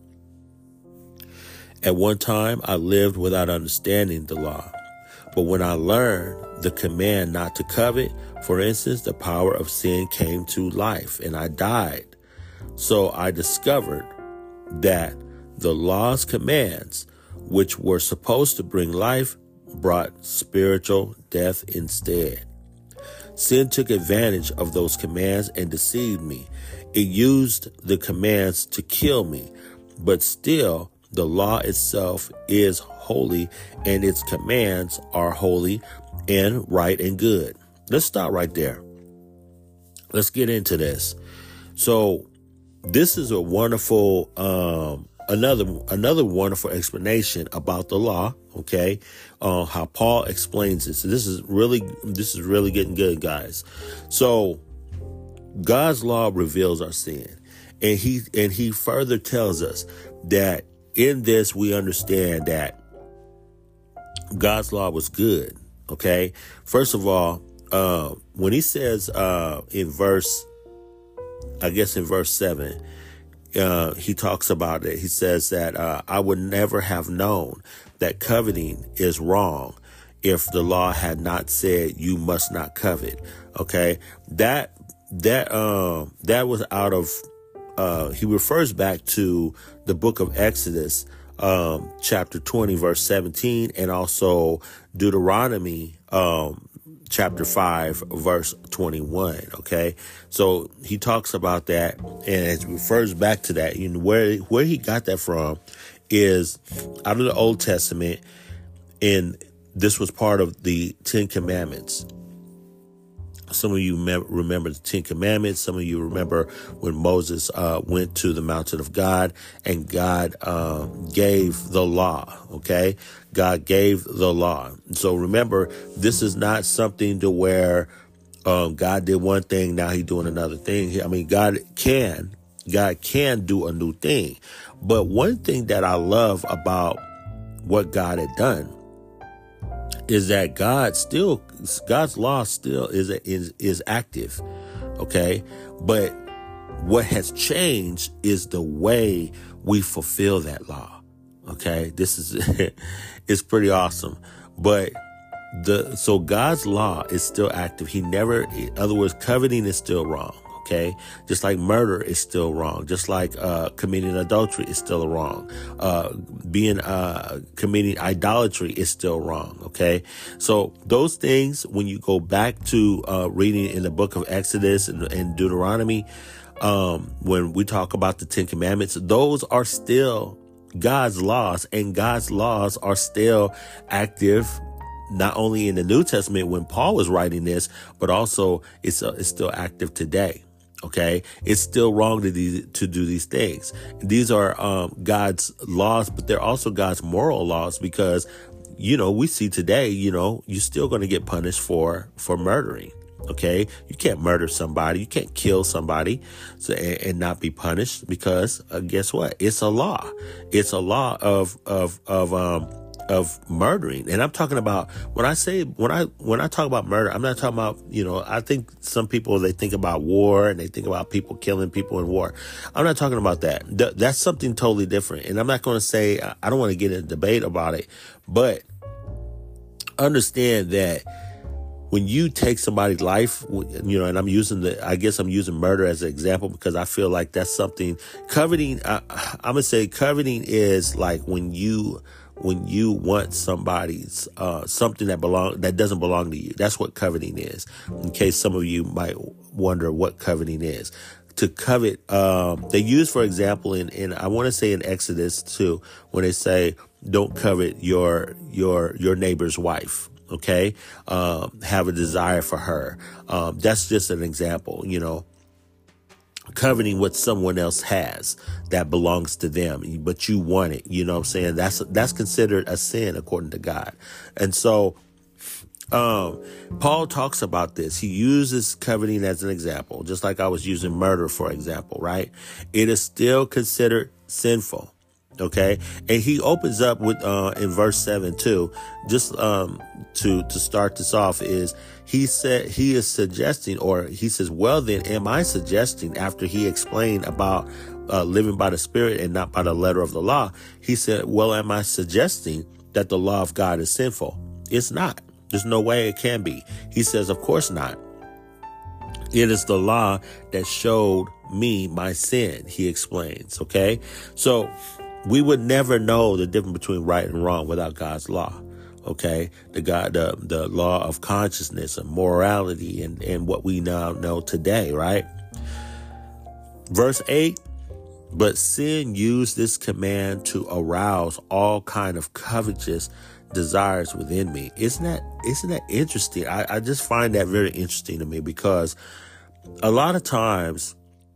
At one time, I lived without understanding the law. But when I learned the command not to covet, for instance, the power of sin came to life and I died. So I discovered that the law's commands, which were supposed to bring life, brought spiritual death instead. Sin took advantage of those commands and deceived me. It used the commands to kill me, but still the law itself is holy and its commands are holy and right and good. Let's stop right there. Let's get into this. So this is a wonderful, um, another, another wonderful explanation about the law. Okay. Uh, how Paul explains this. So this is really, this is really getting good, guys. So God's law reveals our sin, and he, and he further tells us that in this, we understand that God's law was good. Okay. First of all, uh, when he says, uh, in verse, I guess in verse seven, uh, he talks about it. He says that, uh, I would never have known that coveting is wrong if the law had not said you must not covet. Okay. That, that, um, that was out of, uh, he refers back to the book of Exodus, um, chapter twenty, verse seventeen, and also Deuteronomy, um, chapter five, verse twenty-one. Okay. So he talks about that and it refers back to that. You know, where, where he got that from is out of the Old Testament. And this was part of the Ten Commandments. Some of you mem- remember the Ten Commandments. Some of you remember when Moses uh, went to the mountain of God and God uh, gave the law. Okay. God gave the law. So remember, this is not something to where um, God did one thing. Now he's doing another thing. I mean, God can, God can do a new thing. But one thing that I love about what God had done is that God still, God's law still is, is, is active. Okay. But what has changed is the way we fulfill that law. Okay. This is, it's pretty awesome. But the, so God's law is still active. He never, in other words, coveting is still wrong. Okay. Just like murder is still wrong. Just like, uh, committing adultery is still wrong. Uh, being, uh, committing idolatry is still wrong. Okay. So those things, when you go back to, uh, reading in the book of Exodus and, and Deuteronomy, um, when we talk about the Ten Commandments, those are still God's laws, and God's laws are still active. Not only in the New Testament when Paul was writing this, but also it's, uh, it's still active today. Okay. It's still wrong to, de- to do these things. These are, um, God's laws, but they're also God's moral laws because, you know, we see today, you know, you're still going to get punished for, for murdering. Okay. You can't murder somebody. You can't kill somebody so, and, and not be punished because uh, guess what? It's a law. It's a law of, of, of, um, of murdering. And I'm talking about when I say, when I, when I talk about murder, I'm not talking about, you know, I think some people, they think about war and they think about people killing people in war. I'm not talking about that. Th- that's something totally different. And I'm not going to say, I don't want to get in a debate about it, but understand that when you take somebody's life, you know, and I'm using the, I guess I'm using murder as an example because I feel like that's something coveting. I, I'm going to say coveting is like when you, when you want somebody's, uh, something that belong, that doesn't belong to you. That's what coveting is. In case some of you might wonder what coveting is. To covet, um, they use, for example, in, in, I want to say in Exodus two, when they say, don't covet your, your, your neighbor's wife. Okay. Um, have a desire for her. Um, that's just an example, you know, coveting what someone else has that belongs to them, but you want it. You know what I'm saying? That's, that's considered a sin according to God. And so, um, Paul talks about this. He uses coveting as an example, just like I was using murder, for example, right? It is still considered sinful. Okay. And he opens up with, uh, in verse seven too, just, um, to, to start this off is he said, he is suggesting, or he says, well, then am I suggesting, after he explained about, uh, living by the Spirit and not by the letter of the law, he said, well, am I suggesting that the law of God is sinful? It's not. There's no way it can be. He says, of course not. It is the law that showed me my sin, he explains. Okay. So, we would never know the difference between right and wrong without God's law. Okay. The God, the, the law of consciousness and morality and, and what we now know today, right? Verse eight, but sin used this command to arouse all kind of covetous desires within me. Isn't that, isn't that interesting? I, I just find that very interesting to me because a lot of times,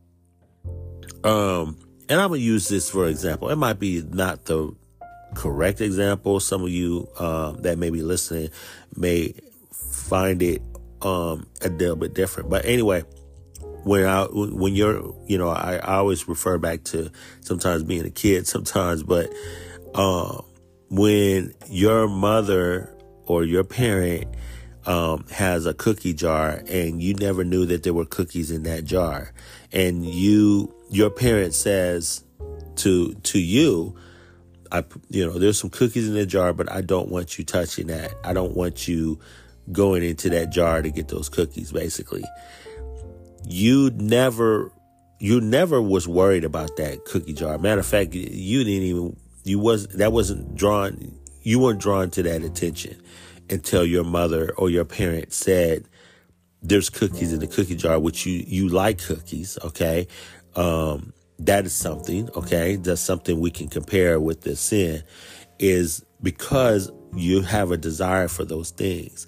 um, and I'm going to use this for example. It might be not the correct example. Some of you um, that may be listening may find it um, a little bit different. But anyway, when I, when you're, you know, I, I always refer back to sometimes being a kid sometimes, but uh, when your mother or your parent um, has a cookie jar and you never knew that there were cookies in that jar, and you, your parent says to, to you, I, you know, there's some cookies in the jar, but I don't want you touching that. I don't want you going into that jar to get those cookies, basically. You never, you never was worried about that cookie jar. Matter of fact, you didn't even, you was, that wasn't drawn, you weren't drawn to that attention until your mother or your parent said, there's cookies in the cookie jar, which you, you like cookies. Okay. Um, that is something. Okay. That's something we can compare with the sin, is because you have a desire for those things.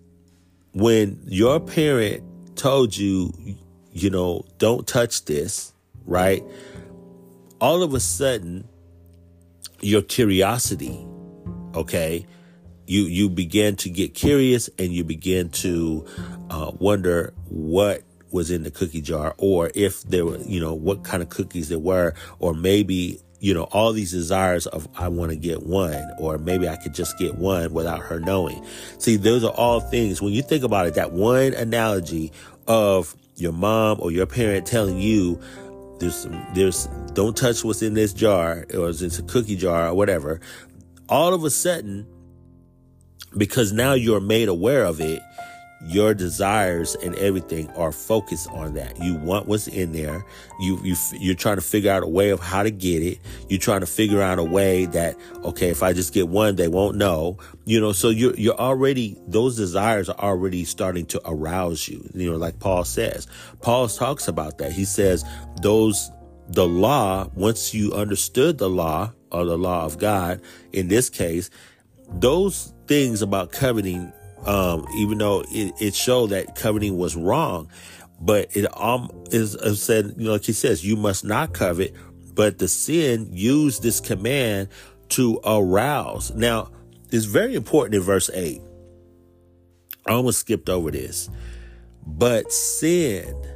When your parent told you, you know, don't touch this, right? All of a sudden, your curiosity, okay, you, you begin to get curious and you begin to uh, wonder what was in the cookie jar, or if there were, you know, what kind of cookies there were, or maybe, you know, all these desires of, I want to get one, or maybe I could just get one without her knowing. See, those are all things. When you think about it, that one analogy of your mom or your parent telling you, there's some, there's, don't touch what's in this jar, or it's a cookie jar or whatever. All of a sudden, because now you're made aware of it, your desires and everything are focused on that. You want what's in there. You, you, you're trying to figure out a way of how to get it. You're trying to figure out a way that, okay, if I just get one, they won't know, you know, so you're, you're already, those desires are already starting to arouse you. You know, like Paul says, Paul talks about that. He says those, the law, once you understood the law or the law of God, in this case, those things about coveting, Um, even though it, it showed that coveting was wrong, but it um is uh, said, you know, like he says, you must not covet, but the sin used this command to arouse. Now, it's very important in verse eight. I almost skipped over this, but sin,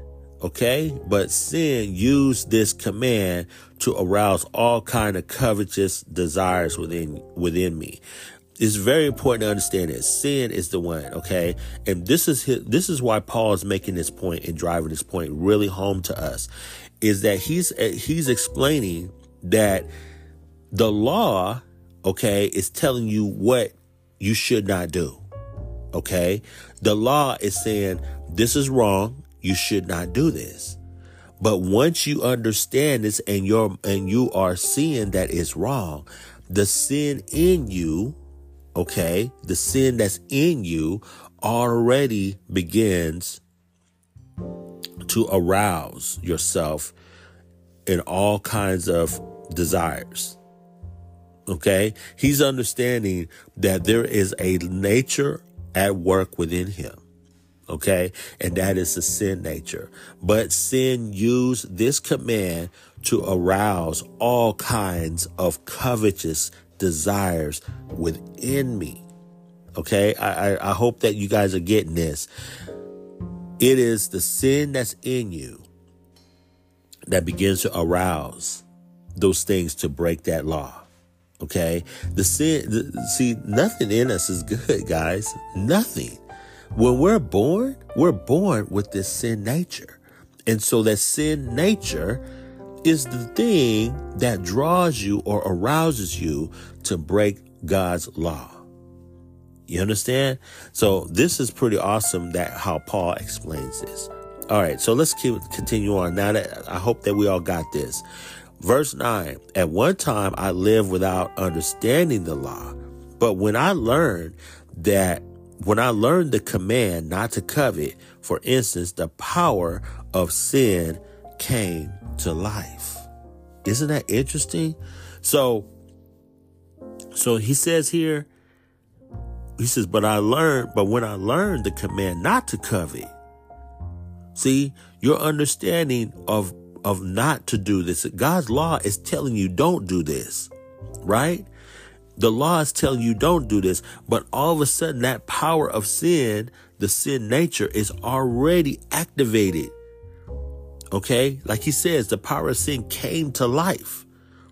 Okay, but sin used this command to arouse all kind of covetous desires within within me. It's very important to understand that sin is the one. Okay, and this is his, this is why Paul is making this point and driving this point really home to us, is that he's he's explaining that the law, okay, is telling you what you should not do. Okay, the law is saying this is wrong. You should not do this. But once you understand this and you're and you are seeing that it's wrong, the sin in you, okay, the sin that's in you already begins to arouse yourself in all kinds of desires. Okay, he's understanding that there is a nature at work within him. Okay, and that is the sin nature. But sin used this command to arouse all kinds of covetous desires within me. Okay, I, I, I hope that you guys are getting this. It is the sin that's in you that begins to arouse those things to break that law. Okay, the sin, the, see, nothing in us is good, guys. Nothing. When we're born, we're born with this sin nature. And so that sin nature is the thing that draws you or arouses you to break God's law. You understand? So this is pretty awesome that how Paul explains this. All right, so let's keep continue on. Now that I hope that we all got this. Verse nine, at one time I lived without understanding the law, but when I learned that When I learned the command not to covet, for instance, the power of sin came to life. Isn't that interesting? So, so he says here, he says, but I learned, but when I learned the command not to covet, see, your understanding of, of not to do this, God's law is telling you don't do this, right? The law is telling you don't do this, but all of a sudden that power of sin, the sin nature, is already activated. Okay? Like he says, the power of sin came to life.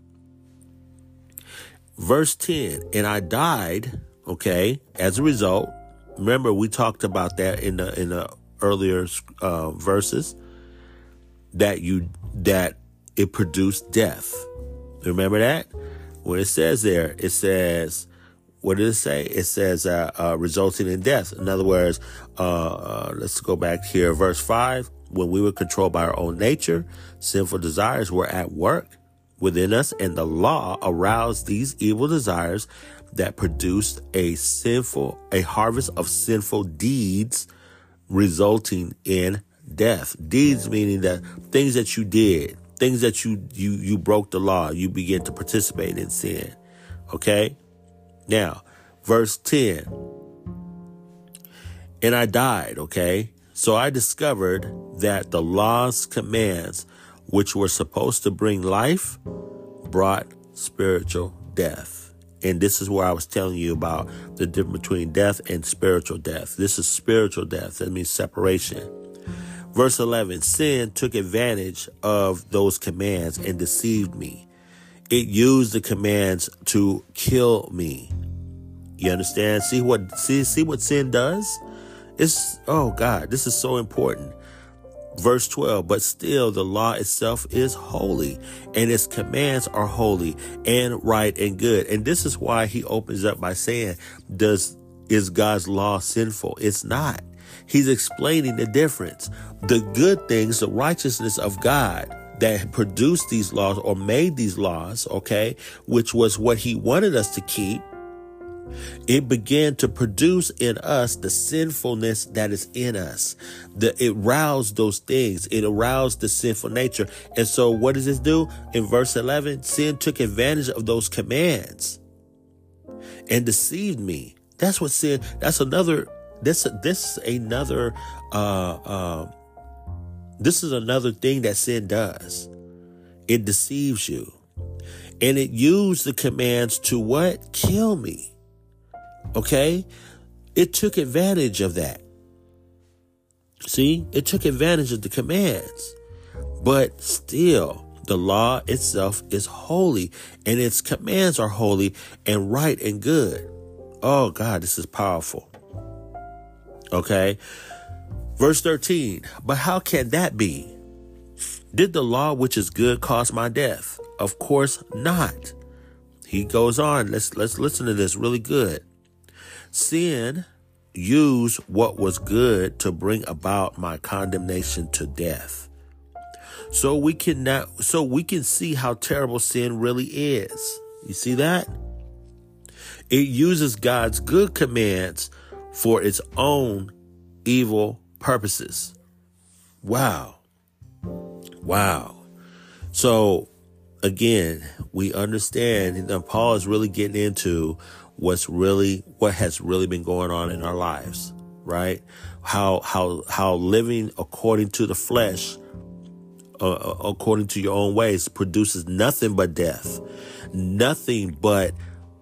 Verse ten, and I died, okay, as a result. Remember, we talked about that in the in the earlier uh, verses, that you that it produced death. Remember that? When it says there, it says, what did it say? It says uh, uh, resulting in death. In other words, uh, uh, let's go back here. Verse five, when we were controlled by our own nature, sinful desires were at work within us, and the law aroused these evil desires that produced a sinful, a harvest of sinful deeds, resulting in death. Deeds meaning that things that you did. Things that you, you, you broke the law, you begin to participate in sin. Okay? Now, verse ten. And I died, okay? So I discovered that the law's commands, which were supposed to bring life, brought spiritual death. And this is where I was telling you about the difference between death and spiritual death. This is spiritual death. That means separation. Verse eleven, sin took advantage of those commands and deceived me. It used the commands to kill me. You understand? See what, see, see what sin does? It's, oh God, this is so important. Verse twelve, but still the law itself is holy, and its commands are holy and right and good. And this is why he opens up by saying, does, is God's law sinful? It's not. He's explaining the difference. The good things, the righteousness of God that produced these laws or made these laws, okay, which was what he wanted us to keep, it began to produce in us the sinfulness that is in us. The, it roused those things. It aroused the sinful nature. And so what does this do? In verse eleven, sin took advantage of those commands and deceived me. That's what sin, that's another This, this is another, uh, uh, this is another thing that sin does. It deceives you. And it used the commands to what? Kill me. Okay? It took advantage of that. See, it took advantage of the commands, but still the law itself is holy and its commands are holy and right and good. Oh God, this is powerful. Okay. Verse thirteen, but how can that be? Did the law which is good cause my death? Of course not. He goes on. Let's, let's listen to this really good. Sin used what was good to bring about my condemnation to death. So we can now, so we can see how terrible sin really is. You see that? It uses God's good commands for its own evil purposes. Wow. Wow. So again, we understand that Paul is really getting into what's really, what has really been going on in our lives, right? How, how, how living according to the flesh, uh, according to your own ways, produces nothing but death, nothing but,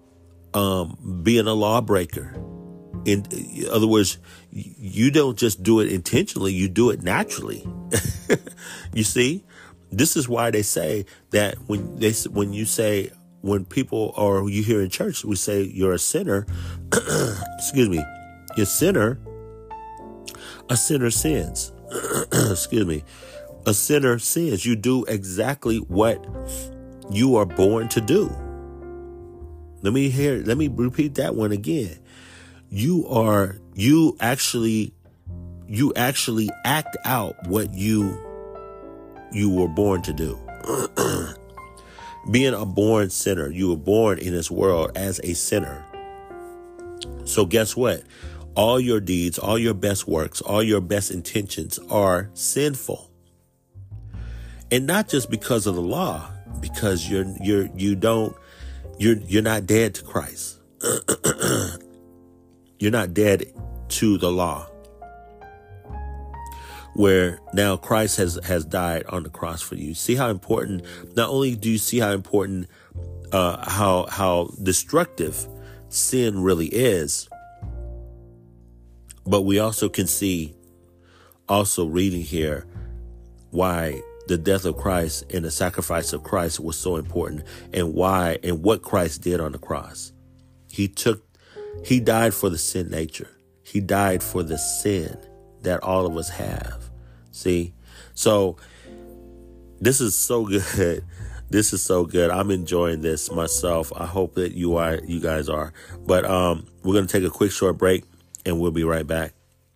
um, being a lawbreaker. In other words, you don't just do it intentionally, you do it naturally. You see, this is why they say that when they, when you say, when people, or you hear in church, we say you're a sinner, excuse me, you're a sinner, a sinner sins, excuse me, a sinner sins. You do exactly what you are born to do. Let me hear, let me repeat that one again. You are, you actually, you actually act out what you, you were born to do. Being a born sinner, you were born in this world as a sinner. So guess what? All your deeds, all your best works, all your best intentions are sinful. And not just because of the law, because you're, you're, you don't, you're, you're not dead to Christ. You're not dead to the law, where now Christ has, has died on the cross for you. See how important, not only do you see how important, uh, how, how destructive sin really is, but we also can see, also reading here, why the death of Christ and the sacrifice of Christ was so important, and why, and what Christ did on the cross. He took, he died for the sin nature. He died for the sin that all of us have. See? So this is so good. This is so good. I'm enjoying this myself. I hope that you are, you guys are. But um, we're going to take a quick short break and we'll be right back.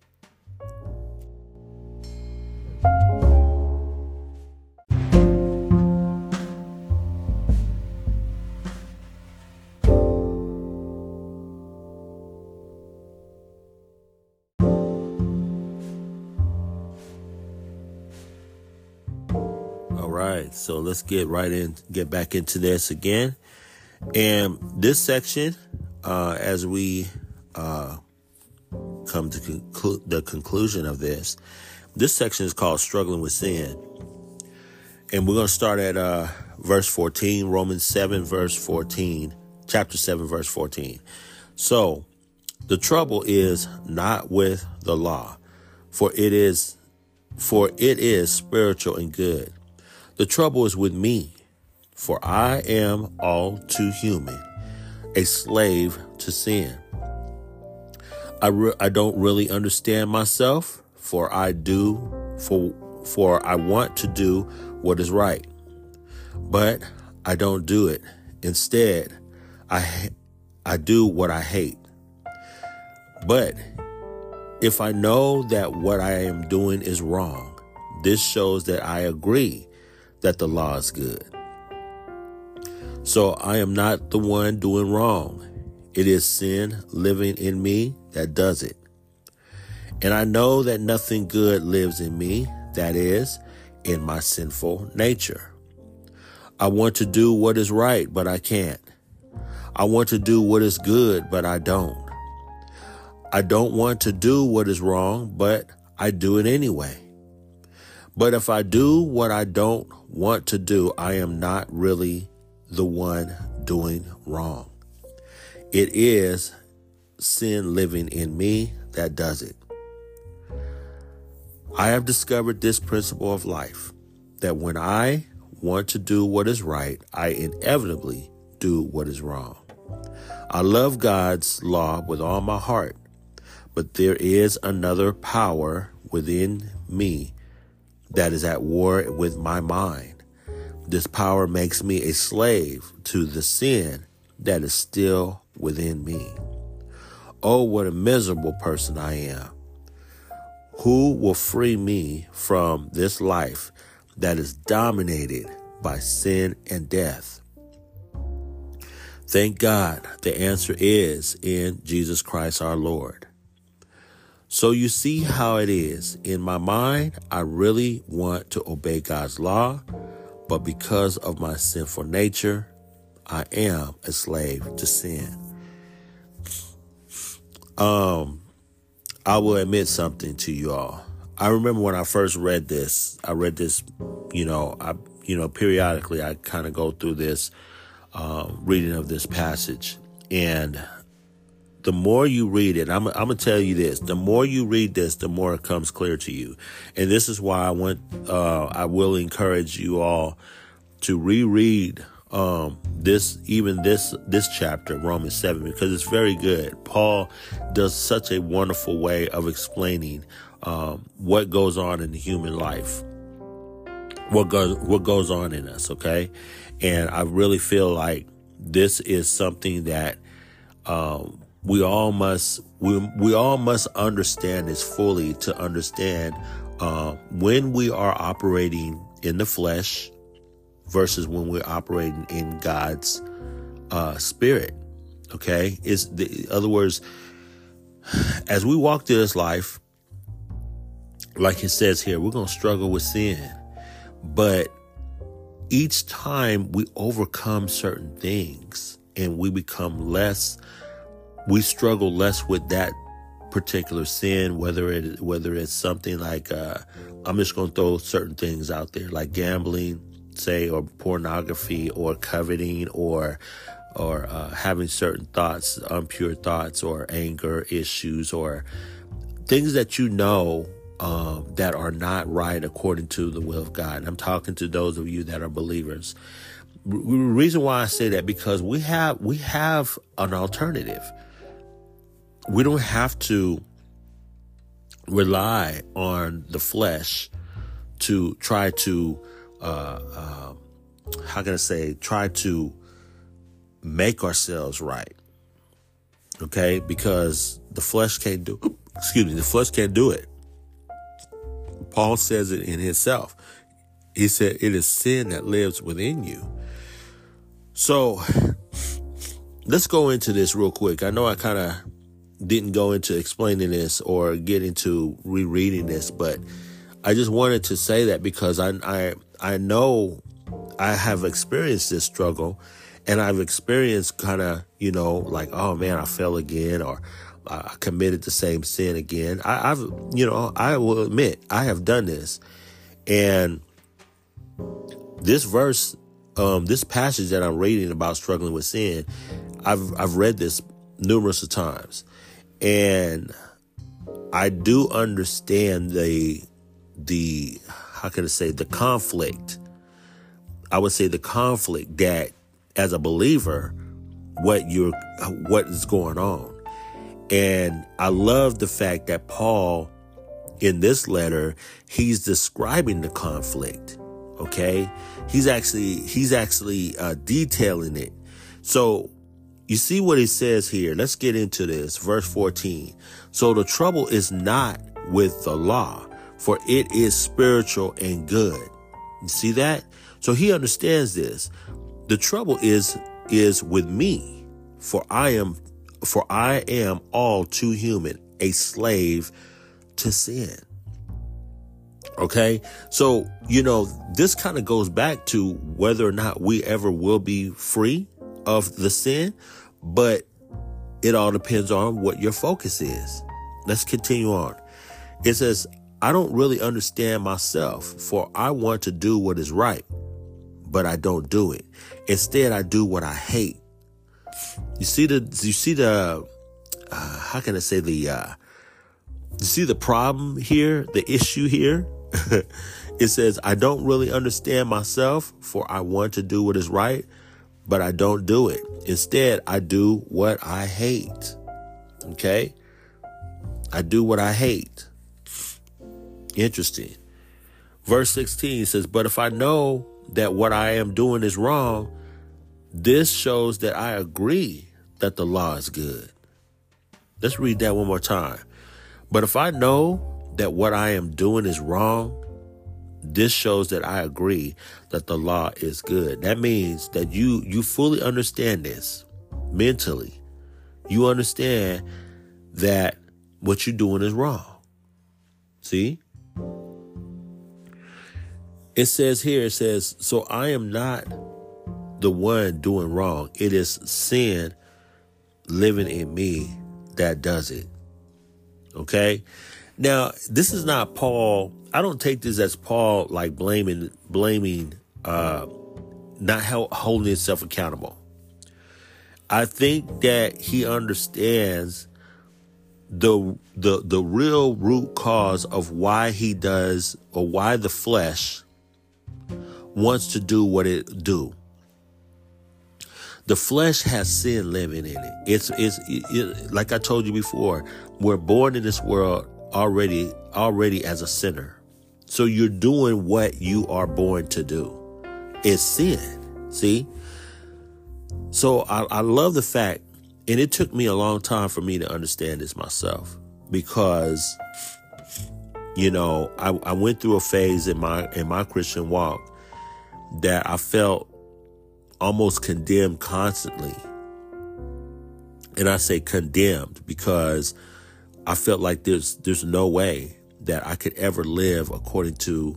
So let's get right in, get back into this again. And this section, uh, as we uh, come to conclu- the conclusion of this, this section is called Struggling with Sin. And we're going to start at uh, verse fourteen, Romans seven, verse fourteen, chapter seven, verse fourteen. So the trouble is not with the law, for it is, for it is spiritual and good. The trouble is with me, for I am all too human, a slave to sin. I, re- I don't really understand myself, for I do, for, for I want to do what is right, but I don't do it. Instead, I, I do what I hate. But if I know that what I am doing is wrong, this shows that I agree that the law is good. So I am not the one doing wrong. It is sin living in me that does it. And I know that nothing good lives in me, that is, in my sinful nature. I want to do what is right, but I can't. I want to do what is good, but I don't. I don't want to do what is wrong, but I do it anyway. But if I do what I don't want to do, I am not really the one doing wrong. It is sin living in me that does it. I have discovered this principle of life, that when I want to do what is right, I inevitably do what is wrong. I love God's law with all my heart, but there is another power within me that is at war with my mind. This power makes me a slave to the sin that is still within me. Oh, what a miserable person I am. Who will free me from this life that is dominated by sin and death? Thank God the answer is in Jesus Christ our Lord. So you see how it is. In my mind, I really want to obey God's law, but because of my sinful nature, I am a slave to sin. Um, I will admit something to you all. I remember when I first read this, I read this, you know, I, you know, periodically I kind of go through this uh, reading of this passage. And the more you read it, I'm, I'm going to tell you this, the more you read this, the more it comes clear to you. And this is why I want, uh, I will encourage you all to reread Um, this, even this, this chapter, Romans seven, because it's very good. Paul does such a wonderful way of explaining, um, what goes on in the human life, what goes, what goes on in us. Okay. And I really feel like this is something that, um, we all must, we, we all must understand this fully to understand, uh, when we are operating in the flesh versus when we're operating in God's uh, spirit. Okay. Is the in other words, as we walk through this life, like it says here, we're going to struggle with sin, but each time we overcome certain things and we become less, we struggle less with that particular sin, whether it, whether it's something like, uh, I'm just going to throw certain things out there like gambling, say, or pornography, or coveting, or or uh, having certain thoughts, impure thoughts, or anger issues, or things that you know um, that are not right according to the will of God. And I'm talking to those of you that are believers. The reason why I say that, because we have we have an alternative. We don't have to rely on the flesh to try to Uh, uh, how can I say, try to make ourselves right. Okay. Because the flesh can't do, excuse me, the flesh can't do it. Paul says it in himself. He said, it is sin that lives within you. So let's go into this real quick. I know I kind of didn't go into explaining this or get into rereading this, but I just wanted to say that because I, I, I know I have experienced this struggle, and I've experienced kind of, you know, like, oh man, I fell again, or I committed the same sin again. I, I've, you know, I will admit I have done this. And this verse, um, this passage that I'm reading about struggling with sin, I've, I've read this numerous of times, and I do understand the, the, how can I say, the conflict. I would say the conflict that as a believer, what you're, what is going on. And I love the fact that Paul, in this letter, he's describing the conflict. Okay. He's actually, he's actually uh, detailing it. So you see what he says here. Let's get into this. Verse fourteen. So the trouble is not with the law, for it is spiritual and good. You see that? So he understands this. The trouble is, is with me, for I am, for I am all too human, a slave to sin. Okay. So, you know, this kind of goes back to whether or not we ever will be free of the sin, but it all depends on what your focus is. Let's continue on. It says, I don't really understand myself, for I want to do what is right, but I don't do it. Instead, I do what I hate. You see the, you see the, uh, how can I say the, uh, You see the problem here, the issue here? It says, I don't really understand myself, for I want to do what is right, but I don't do it. Instead, I do what I hate. Okay? I do what I hate. Interesting. Verse sixteen says, but if I know that what I am doing is wrong, this shows that I agree that the law is good. Let's read that one more time. But if I know that what I am doing is wrong, this shows that I agree that the law is good. That means that you, you fully understand this mentally. You understand that what you're doing is wrong. See? It says here, it says, so I am not the one doing wrong. It is sin living in me that does it. Okay? Now, this is not Paul. I don't take this as Paul like blaming, blaming, uh, not holding himself accountable. I think that he understands the the the real root cause of why he does, or why the flesh wants to do what it do. The flesh has sin living in it. It's it's it, it, like I told you before. We're born in this world already already as a sinner. So you're doing what you are born to do. It's sin. See? So I, I love the fact, and it took me a long time for me to understand this myself, because, you know, I, I went through a phase in my in my Christian walk that I felt almost condemned constantly. And I say condemned because I felt like there's there's no way that I could ever live according to,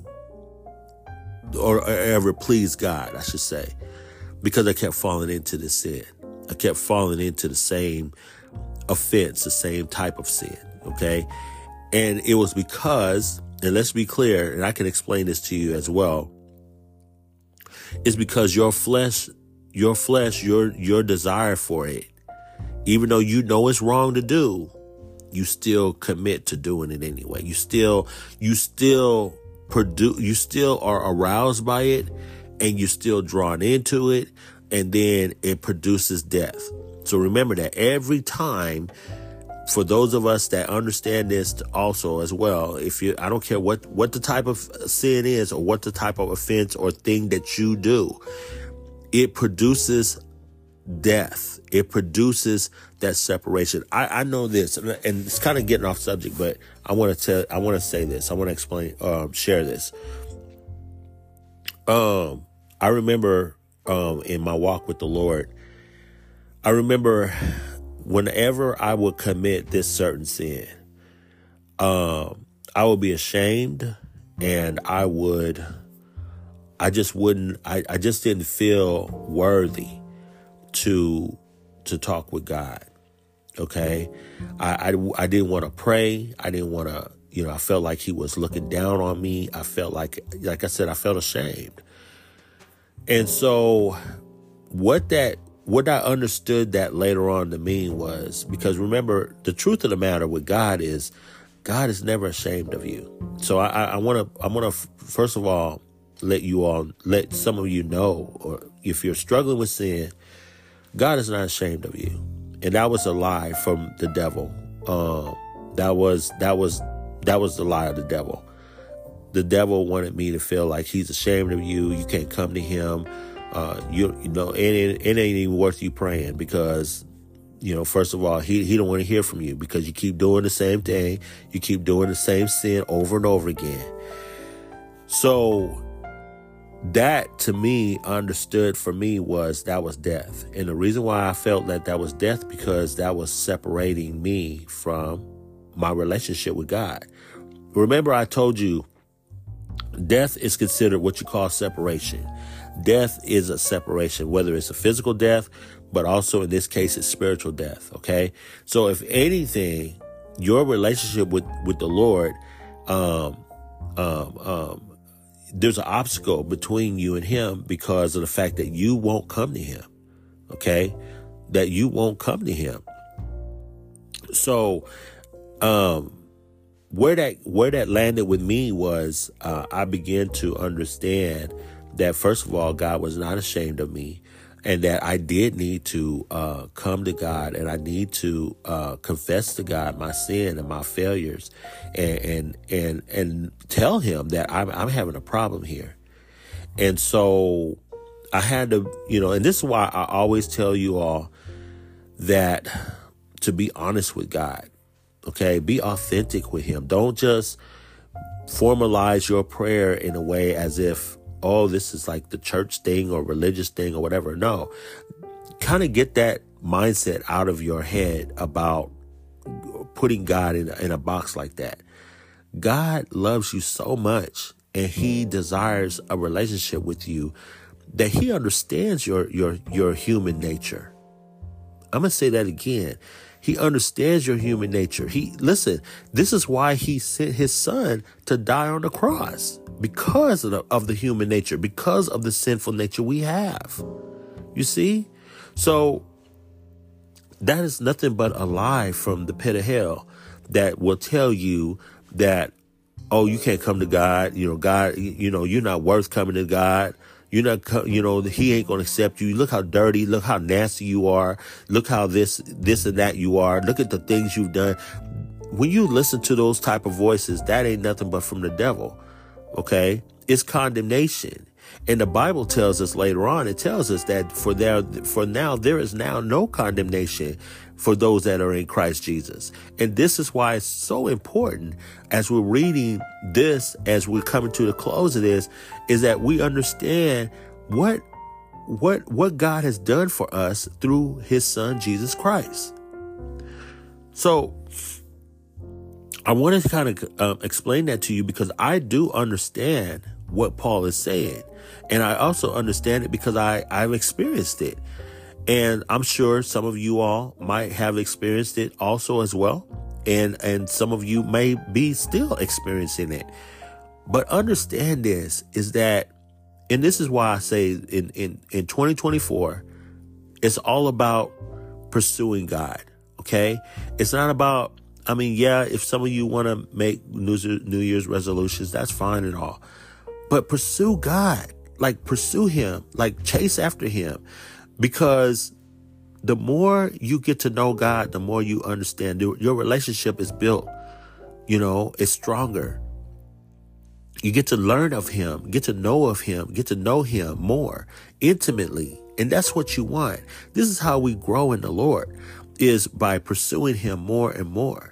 or, or ever please God, I should say, because I kept falling into this sin. I kept falling into the same offense, the same type of sin. Okay. And it was because, and let's be clear, and I can explain this to you as well. It's because your flesh, your flesh, your, your desire for it, even though you know it's wrong to do, you still commit to doing it anyway. You still, you still produce, you still are aroused by it, and you're still drawn into it, and then it produces death. So remember that every time, for those of us that understand this also as well, if you, I don't care what, what the type of sin is, or what the type of offense or thing that you do, it produces death. It produces that separation. I, I know this, and it's kind of getting off subject, but I want to tell, I want to say this. I want to explain, um, share this. Um, I remember, um, in my walk with the Lord, I remember whenever I would commit this certain sin, um, I would be ashamed, and I would, I just wouldn't, I, I just didn't feel worthy to, to talk with God. Okay. I, I, I didn't want to pray. I didn't want to, you know, I felt like he was looking down on me. I felt like, like I said, I felt ashamed. And so what that, what I understood that later on to mean was, because remember, the truth of the matter with God is God is never ashamed of you. So I, I want to, I want to first of all, let you all, let some of you know, or if you're struggling with sin, God is not ashamed of you. And that was a lie from the devil. Um, that was, that was, that was the lie of the devil. The devil wanted me to feel like he's ashamed of you. You can't come to him. Uh, you, you know, it, it ain't even worth you praying, because, you know, first of all, he, he don't want to hear from you, because you keep doing the same thing. You keep doing the same sin over and over again. So that, to me, understood for me was that was death. And the reason why I felt that that was death, because that was separating me from my relationship with God. Remember, I told you, death is considered what you call separation. Death is a separation, whether it's a physical death, but also in this case, it's spiritual death. Okay. So if anything, your relationship with, with the Lord, um, um, um, there's an obstacle between you and him because of the fact that you won't come to him. Okay. That you won't come to him. So, um, where that where that landed with me was uh, I began to understand that, first of all, God was not ashamed of me, and that I did need to uh, come to God, and I need to uh, confess to God my sin and my failures, and and and, and tell him that I'm, I'm having a problem here. And so I had to, you know, and this is why I always tell you all that to be honest with God. Okay, be authentic with him. Don't just formalize your prayer in a way as if, oh, this is like the church thing or religious thing or whatever. No, kind of get that mindset out of your head about putting God in, in a box like that. God loves you so much, and he desires a relationship with you, that he understands your, your, your human nature. I'm going to say that again. He understands your human nature. He, listen, this is why he sent his son to die on the cross, because of the, of the human nature, because of the sinful nature we have. You see? So that is nothing but a lie from the pit of hell that will tell you that, oh, you can't come to God. You know, God, you know, you're not worth coming to God. You're not, you know, he ain't going to accept you. Look how dirty, look how nasty you are. Look how this, this and that you are. Look at the things you've done. When you listen to those type of voices, that ain't nothing but from the devil. Okay. It's condemnation. And the Bible tells us later on, it tells us that for there, for now, there is now no condemnation for those that are in Christ Jesus. And this is why it's so important, as we're reading this, as we're coming to the close of this, is that we understand what, what, what God has done for us through his son, Jesus Christ. So I want to kind of um, explain that to you, because I do understand what Paul is saying. And I also understand it because I, I've experienced it. And I'm sure some of you all might have experienced it also as well. And, and some of you may be still experiencing it. But understand this is that, and this is why I say in, in, in twenty twenty-four, it's all about pursuing God. Okay. It's not about, I mean, yeah, if some of you want to make New, New Year's resolutions, that's fine and all. But pursue God, like pursue him, like chase after him, because the more you get to know God, the more you understand your relationship is built, you know, it's stronger. You get to learn of him, get to know of him, get to know him more intimately. And that's what you want. This is how we grow in the Lord, is by pursuing him more and more.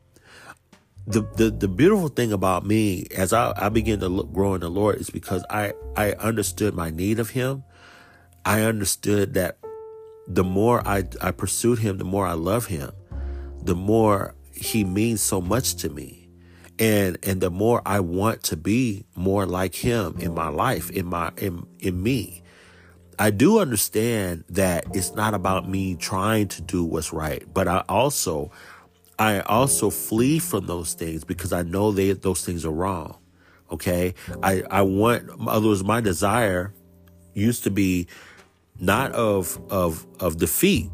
The, the, the beautiful thing about me as I, I began to look, grow in the Lord is because I, I understood my need of him. I understood that the more I, I pursued him, the more I love him, the more he means so much to me. And, and the more I want to be more like him in my life, in my, in, in me. I do understand that it's not about me trying to do what's right, but I also I also flee from those things because I know they, those things are wrong. Okay. I, I want, in other words, my desire used to be not of, of, of defeat,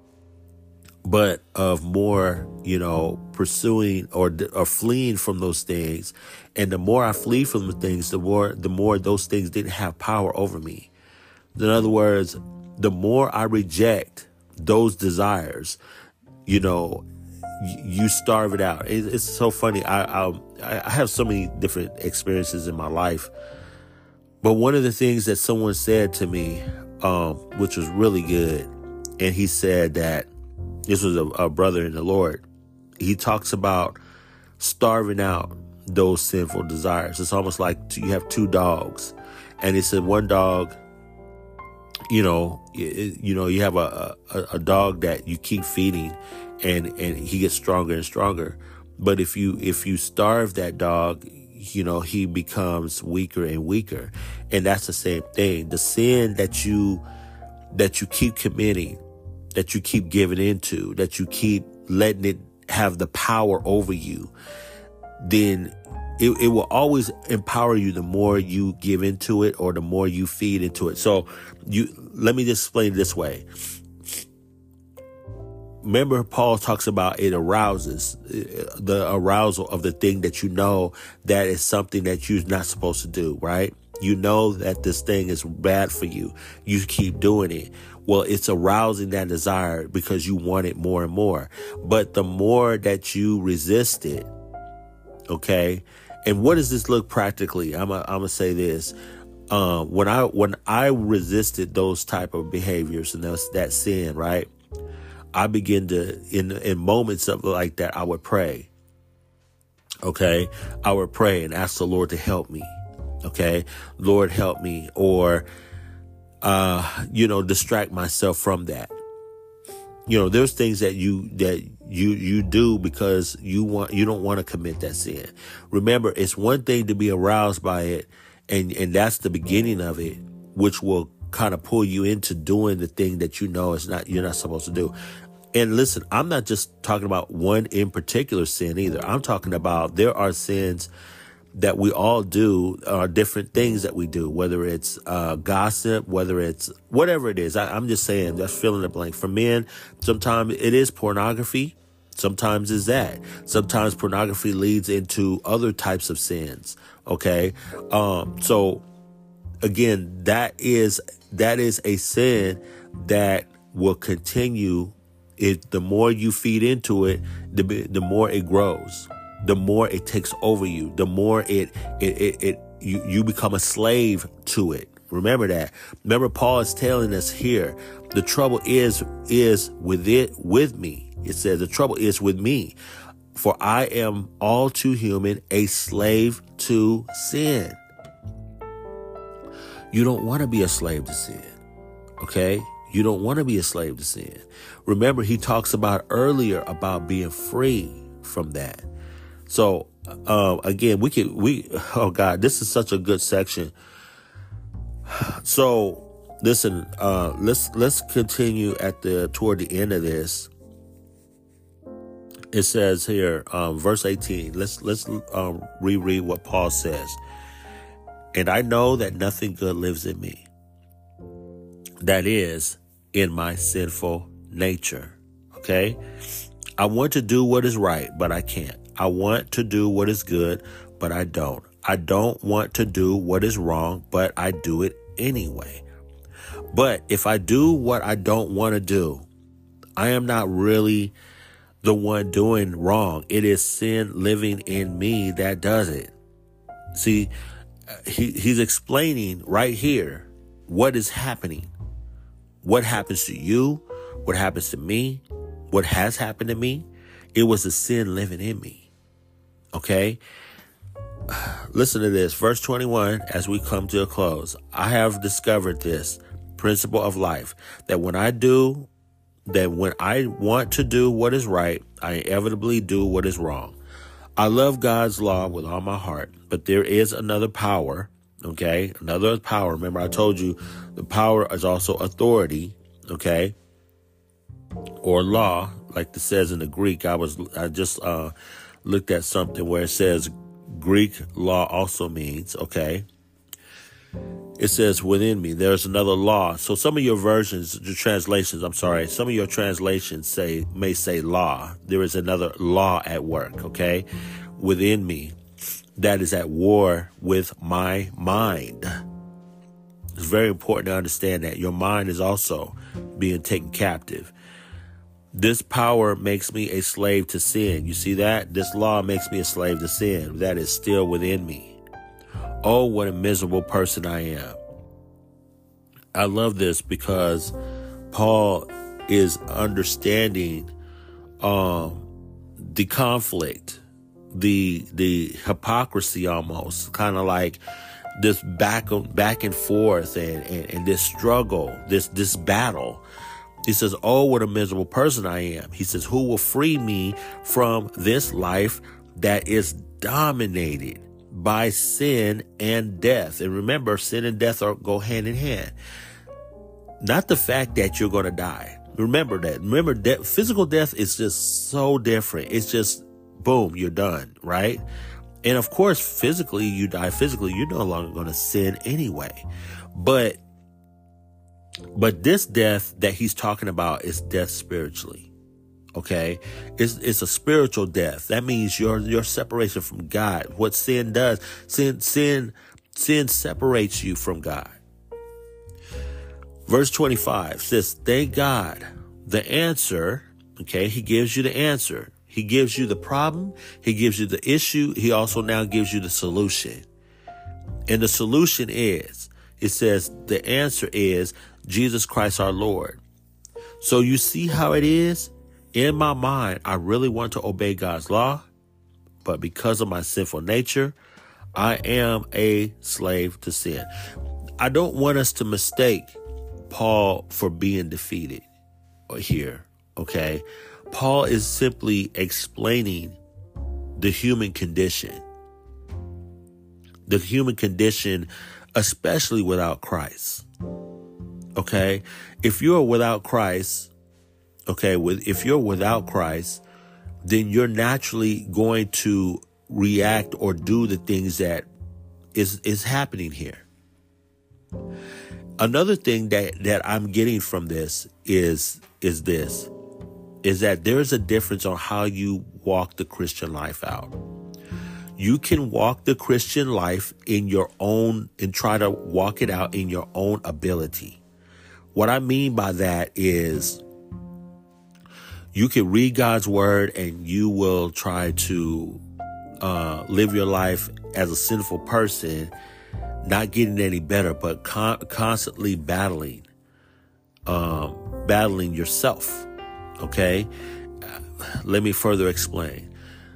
but of more, you know, pursuing or, or fleeing from those things. And the more I flee from the things, the more, the more those things didn't have power over me. In other words, the more I reject those desires, you know, you starve it out. It's so funny. I, I I have so many different experiences in my life, but one of the things that someone said to me, um, which was really good, and he said that this was a, a brother in the Lord. He talks about starving out those sinful desires. It's almost like you have two dogs, and he said one dog, you know, you, you know, you have a, a a dog that you keep feeding. And, and he gets stronger and stronger. But if you, if you starve that dog, you know, he becomes weaker and weaker. And that's the same thing. The sin that you, that you keep committing, that you keep giving into, that you keep letting it have the power over you, then it, it will always empower you the more you give into it or the more you feed into it. So you, let me just explain it this way. remember, Paul talks about it arouses, the arousal of the thing that you know that is something that you're not supposed to do, right? You know that this thing is bad for you. You keep doing it. Well, it's arousing that desire because you want it more and more. But the more that you resist it, okay, and what does this look practically? I'm going to say this. Um, when I when I resisted those type of behaviors and those, that sin, right, I begin to, in in moments of like that, I would pray. Okay, I would pray and ask the Lord to help me. Okay, Lord, help me, or uh, you know, distract myself from that. You know, there's things that you that you you do because you want you don't want to commit that sin. Remember, it's one thing to be aroused by it, and and that's the beginning of it, which will kind of pull you into doing the thing that you know is not you're not supposed to do. And listen, I'm not just talking about one in particular sin either. I'm talking about there are sins that we all do, are different things that we do, whether it's uh, gossip, whether it's whatever it is. I, I'm just saying, that's fill in the blank. For men, sometimes it is pornography. Sometimes it's that. Sometimes pornography leads into other types of sins. Okay. Um, so again, that is, that is a sin that will continue. It, the more you feed into it, the, the more it grows. The more it takes over you, the more it, it, it, it you, you become a slave to it. Remember that. Remember, Paul is telling us here, the trouble is, is with it, with me. It says the trouble is with me, for I am all too human, a slave to sin. You don't want to be a slave to sin. Okay. You don't want to be a slave to sin. Remember, he talks about earlier about being free from that. So, uh, again, we could, we, oh God, this is such a good section. So listen, uh, let's, let's continue at the, toward the end of this. It says here, um, verse eighteen, let's, let's, um, reread what Paul says. And I know that nothing good lives in me. That is in my sinful nature. Okay. I want to do what is right, but I can't. I want to do what is good, but I don't. I don't want to do what is wrong, but I do it anyway. But if I do what I don't want to do, I am not really the one doing wrong. It is sin living in me that does it. See, he, he's explaining right here what is happening. What happens to you, what happens to me, what has happened to me. It was the sin living in me. Okay, listen to this. Verse twenty-one, as we come to a close. I have discovered this principle of life, that when I do, that when I want to do what is right, I inevitably do what is wrong. I love God's law with all my heart, but there is another power. Okay, another power. Remember, I told you the power is also authority. Okay, or law, like it says in the Greek. I was, I just, uh, looked at something where it says Greek law also means, okay. It says within me, there's another law. So some of your versions, the translations, I'm sorry, some of your translations say, may say law. There is another law at work, okay, within me that is at war with my mind. It's very important to understand that your mind is also being taken captive. This power makes me a slave to sin. You see that? This law makes me a slave to sin. That is still within me. Oh, what a miserable person I am. I love this because Paul is understanding um, the conflict, the the hypocrisy almost, kind of like this back, back and forth and, and, and this struggle, this this battle. He says, oh, what a miserable person I am. He says, who will free me from this life that is dominated by sin and death? And remember, sin and death are, go hand in hand. Not the fact that you're going to die. Remember that. Remember, de- physical death is just so different. It's just, boom, you're done, right? And of course, physically, you die physically. You're no longer going to sin anyway. But But this death that he's talking about is death spiritually. Okay, it's it's a spiritual death. That means your your separation from God. What sin does, sin sin sin separates you from God. Verse twenty-five says, "Thank God." The answer, okay, he gives you the answer. He gives you the problem. He gives you the issue. He also now gives you the solution. And the solution is, it says, the answer is Jesus Christ our Lord. So you see how it is? In my mind, I really want to obey God's law, but because of my sinful nature, I am a slave to sin. I don't want us to mistake Paul for being defeated here, okay? Paul is simply explaining the human condition. The human condition, especially without Christ. Okay? If you're without Christ, okay, with if you're without Christ, then you're naturally going to react or do the things that is is happening here. Another thing that, that I'm getting from this is is this, is that there's a difference on how you walk the Christian life out. You can walk the Christian life in your own and try to walk it out in your own ability. What I mean by that is you can read God's word and you will try to uh, live your life as a sinful person, not getting any better, but con- constantly battling, um, battling yourself. Okay. Uh, let me further explain.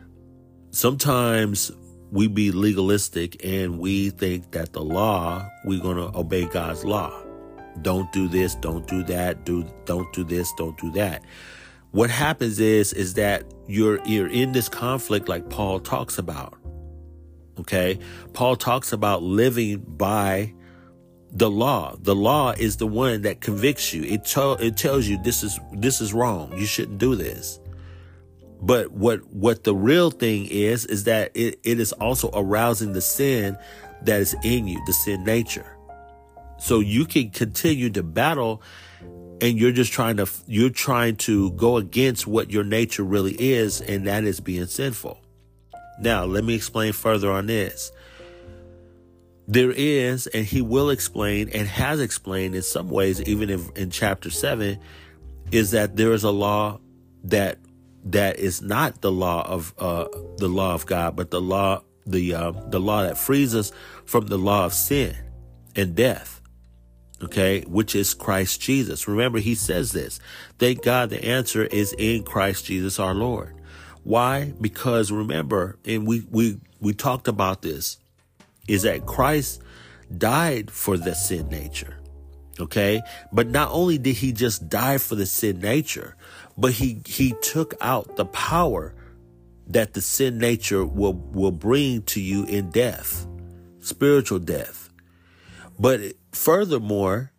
Sometimes we be legalistic and we think that the law, we're going to obey God's law. Don't do this. Don't do that. Do, don't do this. Don't do that. What happens is, is that you're, you're in this conflict like Paul talks about. Okay. Paul talks about living by the law. The law is the one that convicts you. It, to, it tells you this is, this is wrong. You shouldn't do this. But what, what the real thing is, is that it, it is also arousing the sin that is in you, the sin nature. So you can continue to battle and you're just trying to, you're trying to go against what your nature really is. And that is being sinful. Now, let me explain further on this. There is, and he will explain and has explained in some ways, even in, in chapter seven, is that there is a law that that is not the law of uh, the law of God, but the law, the uh, the law that frees us from the law of sin and death. Okay, which is Christ Jesus. Remember, he says this. Thank God the answer is in Christ Jesus our Lord. Why? Because remember, and we we we talked about this, is that Christ died for the sin nature. Okay, but not only did he just die for the sin nature, but he he took out the power that the sin nature will will bring to you in death, spiritual death. But furthermore,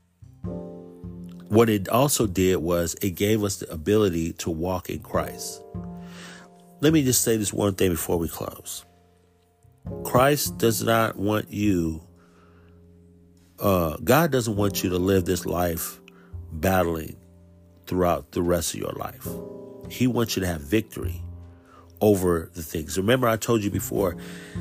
what it also did was it gave us the ability to walk in Christ. Let me just say this one thing before we close. Christ does not want you, uh, God doesn't want you to live this life battling throughout the rest of your life. He wants you to have victory over the things. Remember, I told you before,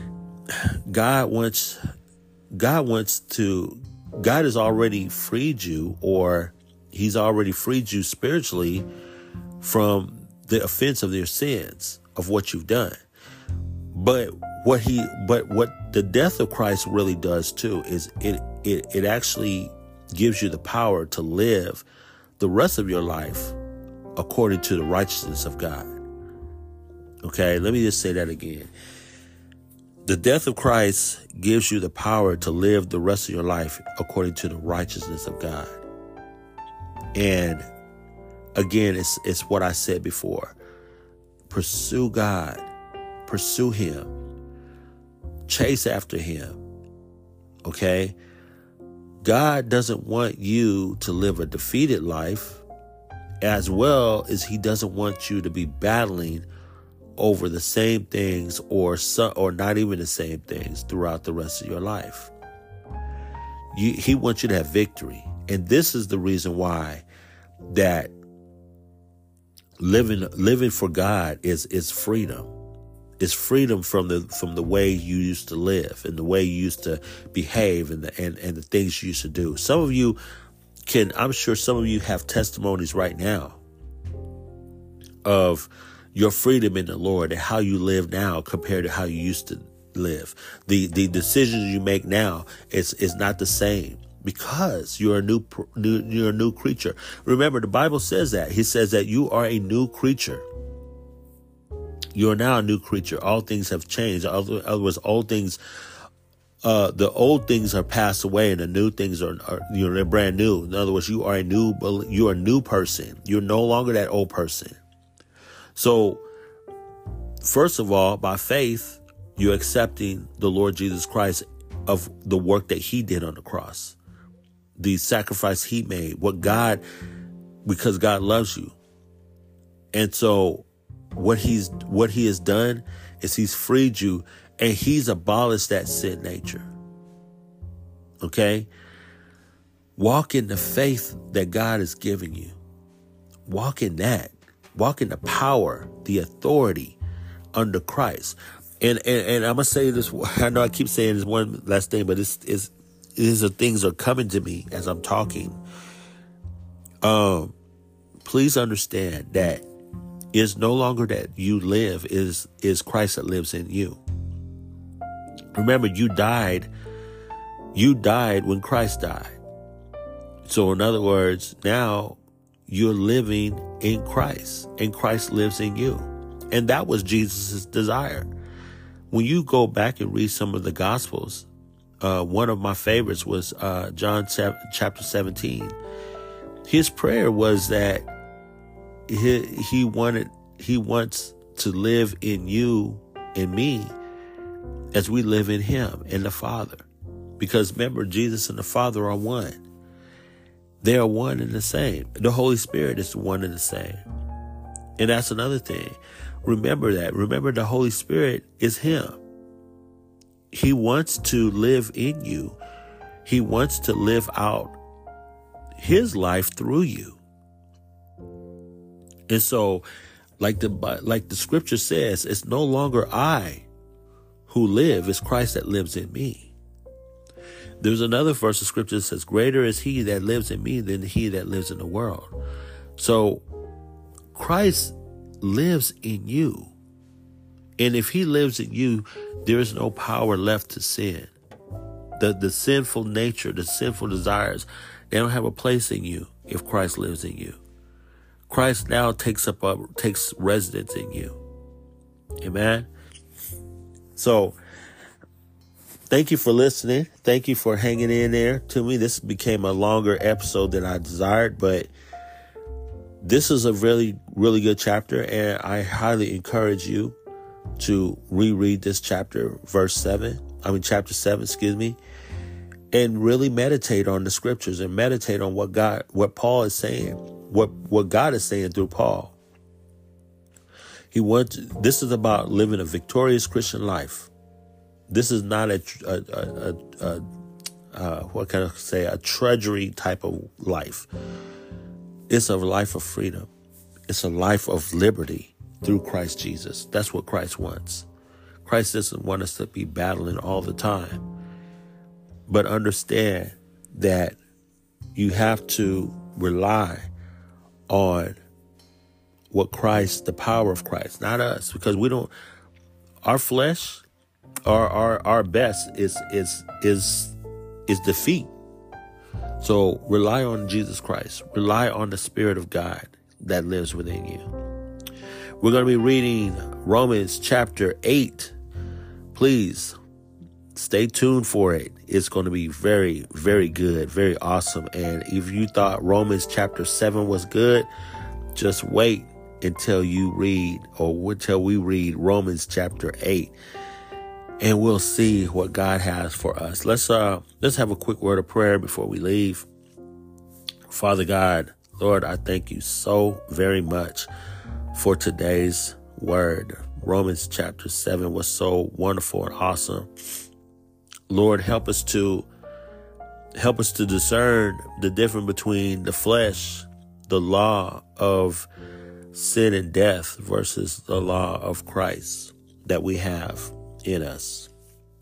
God wants, God wants to, God has already freed you, or he's already freed you spiritually from the offense of your sins, of what you've done. But what he, but what the death of Christ really does too is it, it, it actually gives you the power to live the rest of your life according to the righteousness of God. Okay, let me just say that again. The death of Christ gives you the power to live the rest of your life according to the righteousness of God. And again, it's it's what I said before. Pursue God. Pursue him. Chase after him. Okay? God doesn't want you to live a defeated life, as well as he doesn't want you to be battling over the same things or some, or not even the same things throughout the rest of your life. You, he wants you to have victory. And this is the reason why that living living for God is is freedom. It's freedom from the from the way you used to live and the way you used to behave and the and, and the things you used to do. Some of you can, I'm sure some of you have testimonies right now of your freedom in the Lord and how you live now compared to how you used to live. The the decisions you make now is is not the same because you're a new, new you're a new creature. Remember, the Bible says that. He says that you are a new creature. You are now a new creature. All things have changed. In other words, old things, uh, the old things are passed away, and the new things are, are you know, they're brand new. In other words, you are a new, you are a new person. You're no longer that old person. So, first of all, by faith, you're accepting the Lord Jesus Christ of the work that He did on the cross, the sacrifice He made, what God, because God loves you, and so. What he's what he has done is he's freed you and he's abolished that sin nature. Okay? Walk in the faith that God has given you. Walk in that. Walk in the power, the authority under Christ. And and, and I'm gonna say this. I know I keep saying this one last thing, but it's it's these are things are coming to me as I'm talking. Um, please understand that. It's no longer that you live, is is Christ that lives in you. Remember, you died. You died when Christ died. So in other words, now you're living in Christ, and Christ lives in you. And that was Jesus' desire. When you go back and read some of the Gospels, uh, one of my favorites was uh, John chapter seventeen. His prayer was that He, he wanted, he wants to live in you and me as we live in Him and the Father. Because remember, Jesus and the Father are one. They are one and the same. The Holy Spirit is one and the same. And that's another thing. Remember that. Remember, the Holy Spirit is Him. He wants to live in you. He wants to live out His life through you. And so, like the like the scripture says, it's no longer I who live, it's Christ that lives in me. There's another verse of scripture that says, greater is He that lives in me than he that lives in the world. So, Christ lives in you. And if He lives in you, there is no power left to sin. The, the sinful nature, the sinful desires, they don't have a place in you if Christ lives in you. Christ now takes up a, takes residence in you. Amen. So, thank you for listening. Thank you for hanging in there to me. This became a longer episode than I desired, but this is a really, really good chapter, and I highly encourage you to reread this chapter, verse seven. I mean, chapter seven, excuse me, and really meditate on the scriptures and meditate on what God, what Paul is saying. What what God is saying through Paul. He wants. This is about living a victorious Christian life. This is not a, a, a, a, a uh, what can I say, a treasury type of life. It's a life of freedom. It's a life of liberty through Christ Jesus. That's what Christ wants. Christ doesn't want us to be battling all the time. But understand that you have to rely on what Christ, the power of Christ, not us, because we don't, our flesh, our, our, our best is, is, is, is defeat. So rely on Jesus Christ, rely on the Spirit of God that lives within you. We're going to be reading Romans chapter eight. Please stay tuned for it. It's going to be very, very good, very awesome. And if you thought Romans chapter seven was good, just wait until you read, or until we read Romans chapter eight, and we'll see what God has for us. Let's uh, let's have a quick word of prayer before we leave. Father God, Lord, I thank you so very much for today's word. Romans chapter seven was so wonderful and awesome. Lord, help us to help us to discern the difference between the flesh, the law of sin and death versus the law of Christ that we have in us.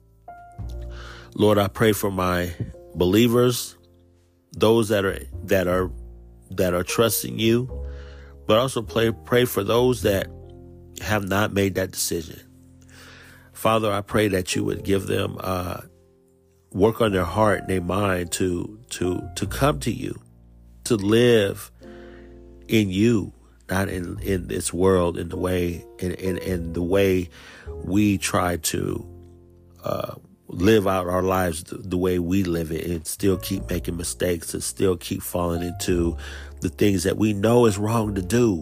Lord, I pray for my believers, those that are that are that are trusting you, but also pray pray for those that have not made that decision. Father, I pray that you would give them uh, work on their heart and their mind to to to come to you, to live in you, not in, in this world, in the way in, in, in the way we try to uh, live out our lives the, the way we live it, and still keep making mistakes and still keep falling into the things that we know is wrong to do.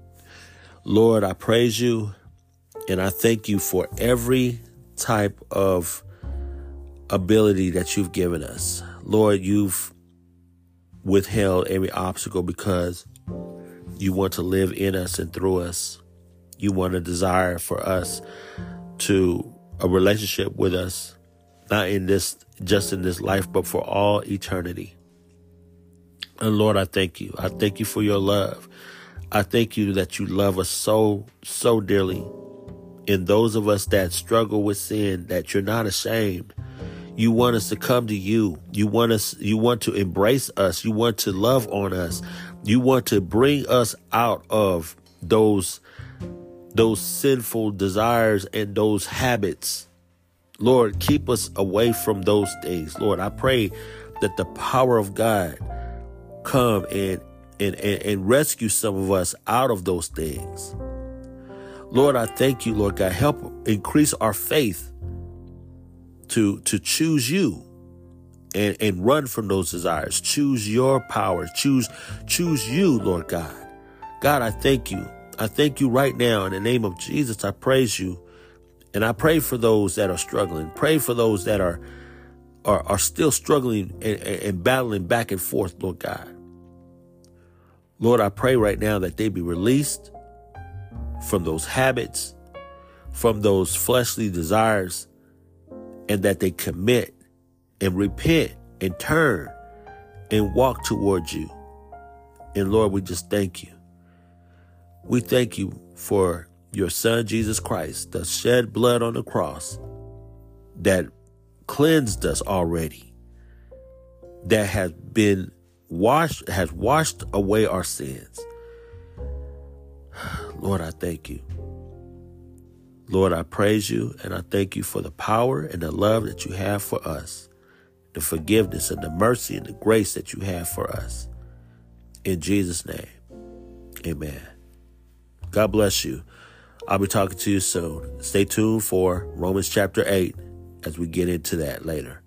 Lord, I praise you and I thank you for every type of ability that you've given us. Lord, you've withheld every obstacle because you want to live in us and through us. You want a desire for us to a relationship with us, not in this, just in this life, but for all eternity. And Lord, I thank you. I thank you for your love. I thank you that you love us so, so dearly. And those of us that struggle with sin, that you're not ashamed. You want us to come to you. You want us, you want to embrace us. You want to love on us. You want to bring us out of those, those sinful desires and those habits. Lord, keep us away from those things. Lord, I pray that the power of God come and, and, and, and rescue some of us out of those things. Lord, I thank you, Lord God. Help increase our faith to, to choose you and, and run from those desires. Choose your power. Choose, choose you, Lord God. God, I thank you. I thank you right now in the name of Jesus. I praise you. And I pray for those that are struggling. Pray for those that are are, are still struggling and, and battling back and forth, Lord God. Lord, I pray right now that they be released from those habits, from those fleshly desires, and that they commit and repent and turn and walk towards you. And Lord, we just thank you. We thank you for your son, Jesus Christ, the shed blood on the cross that cleansed us already, that has been washed, has washed away our sins. Lord, I thank you. Lord, I praise you and I thank you for the power and the love that you have for us, the forgiveness and the mercy and the grace that you have for us. In Jesus' name, amen. God bless you. I'll be talking to you soon. Stay tuned for Romans chapter eight as we get into that later.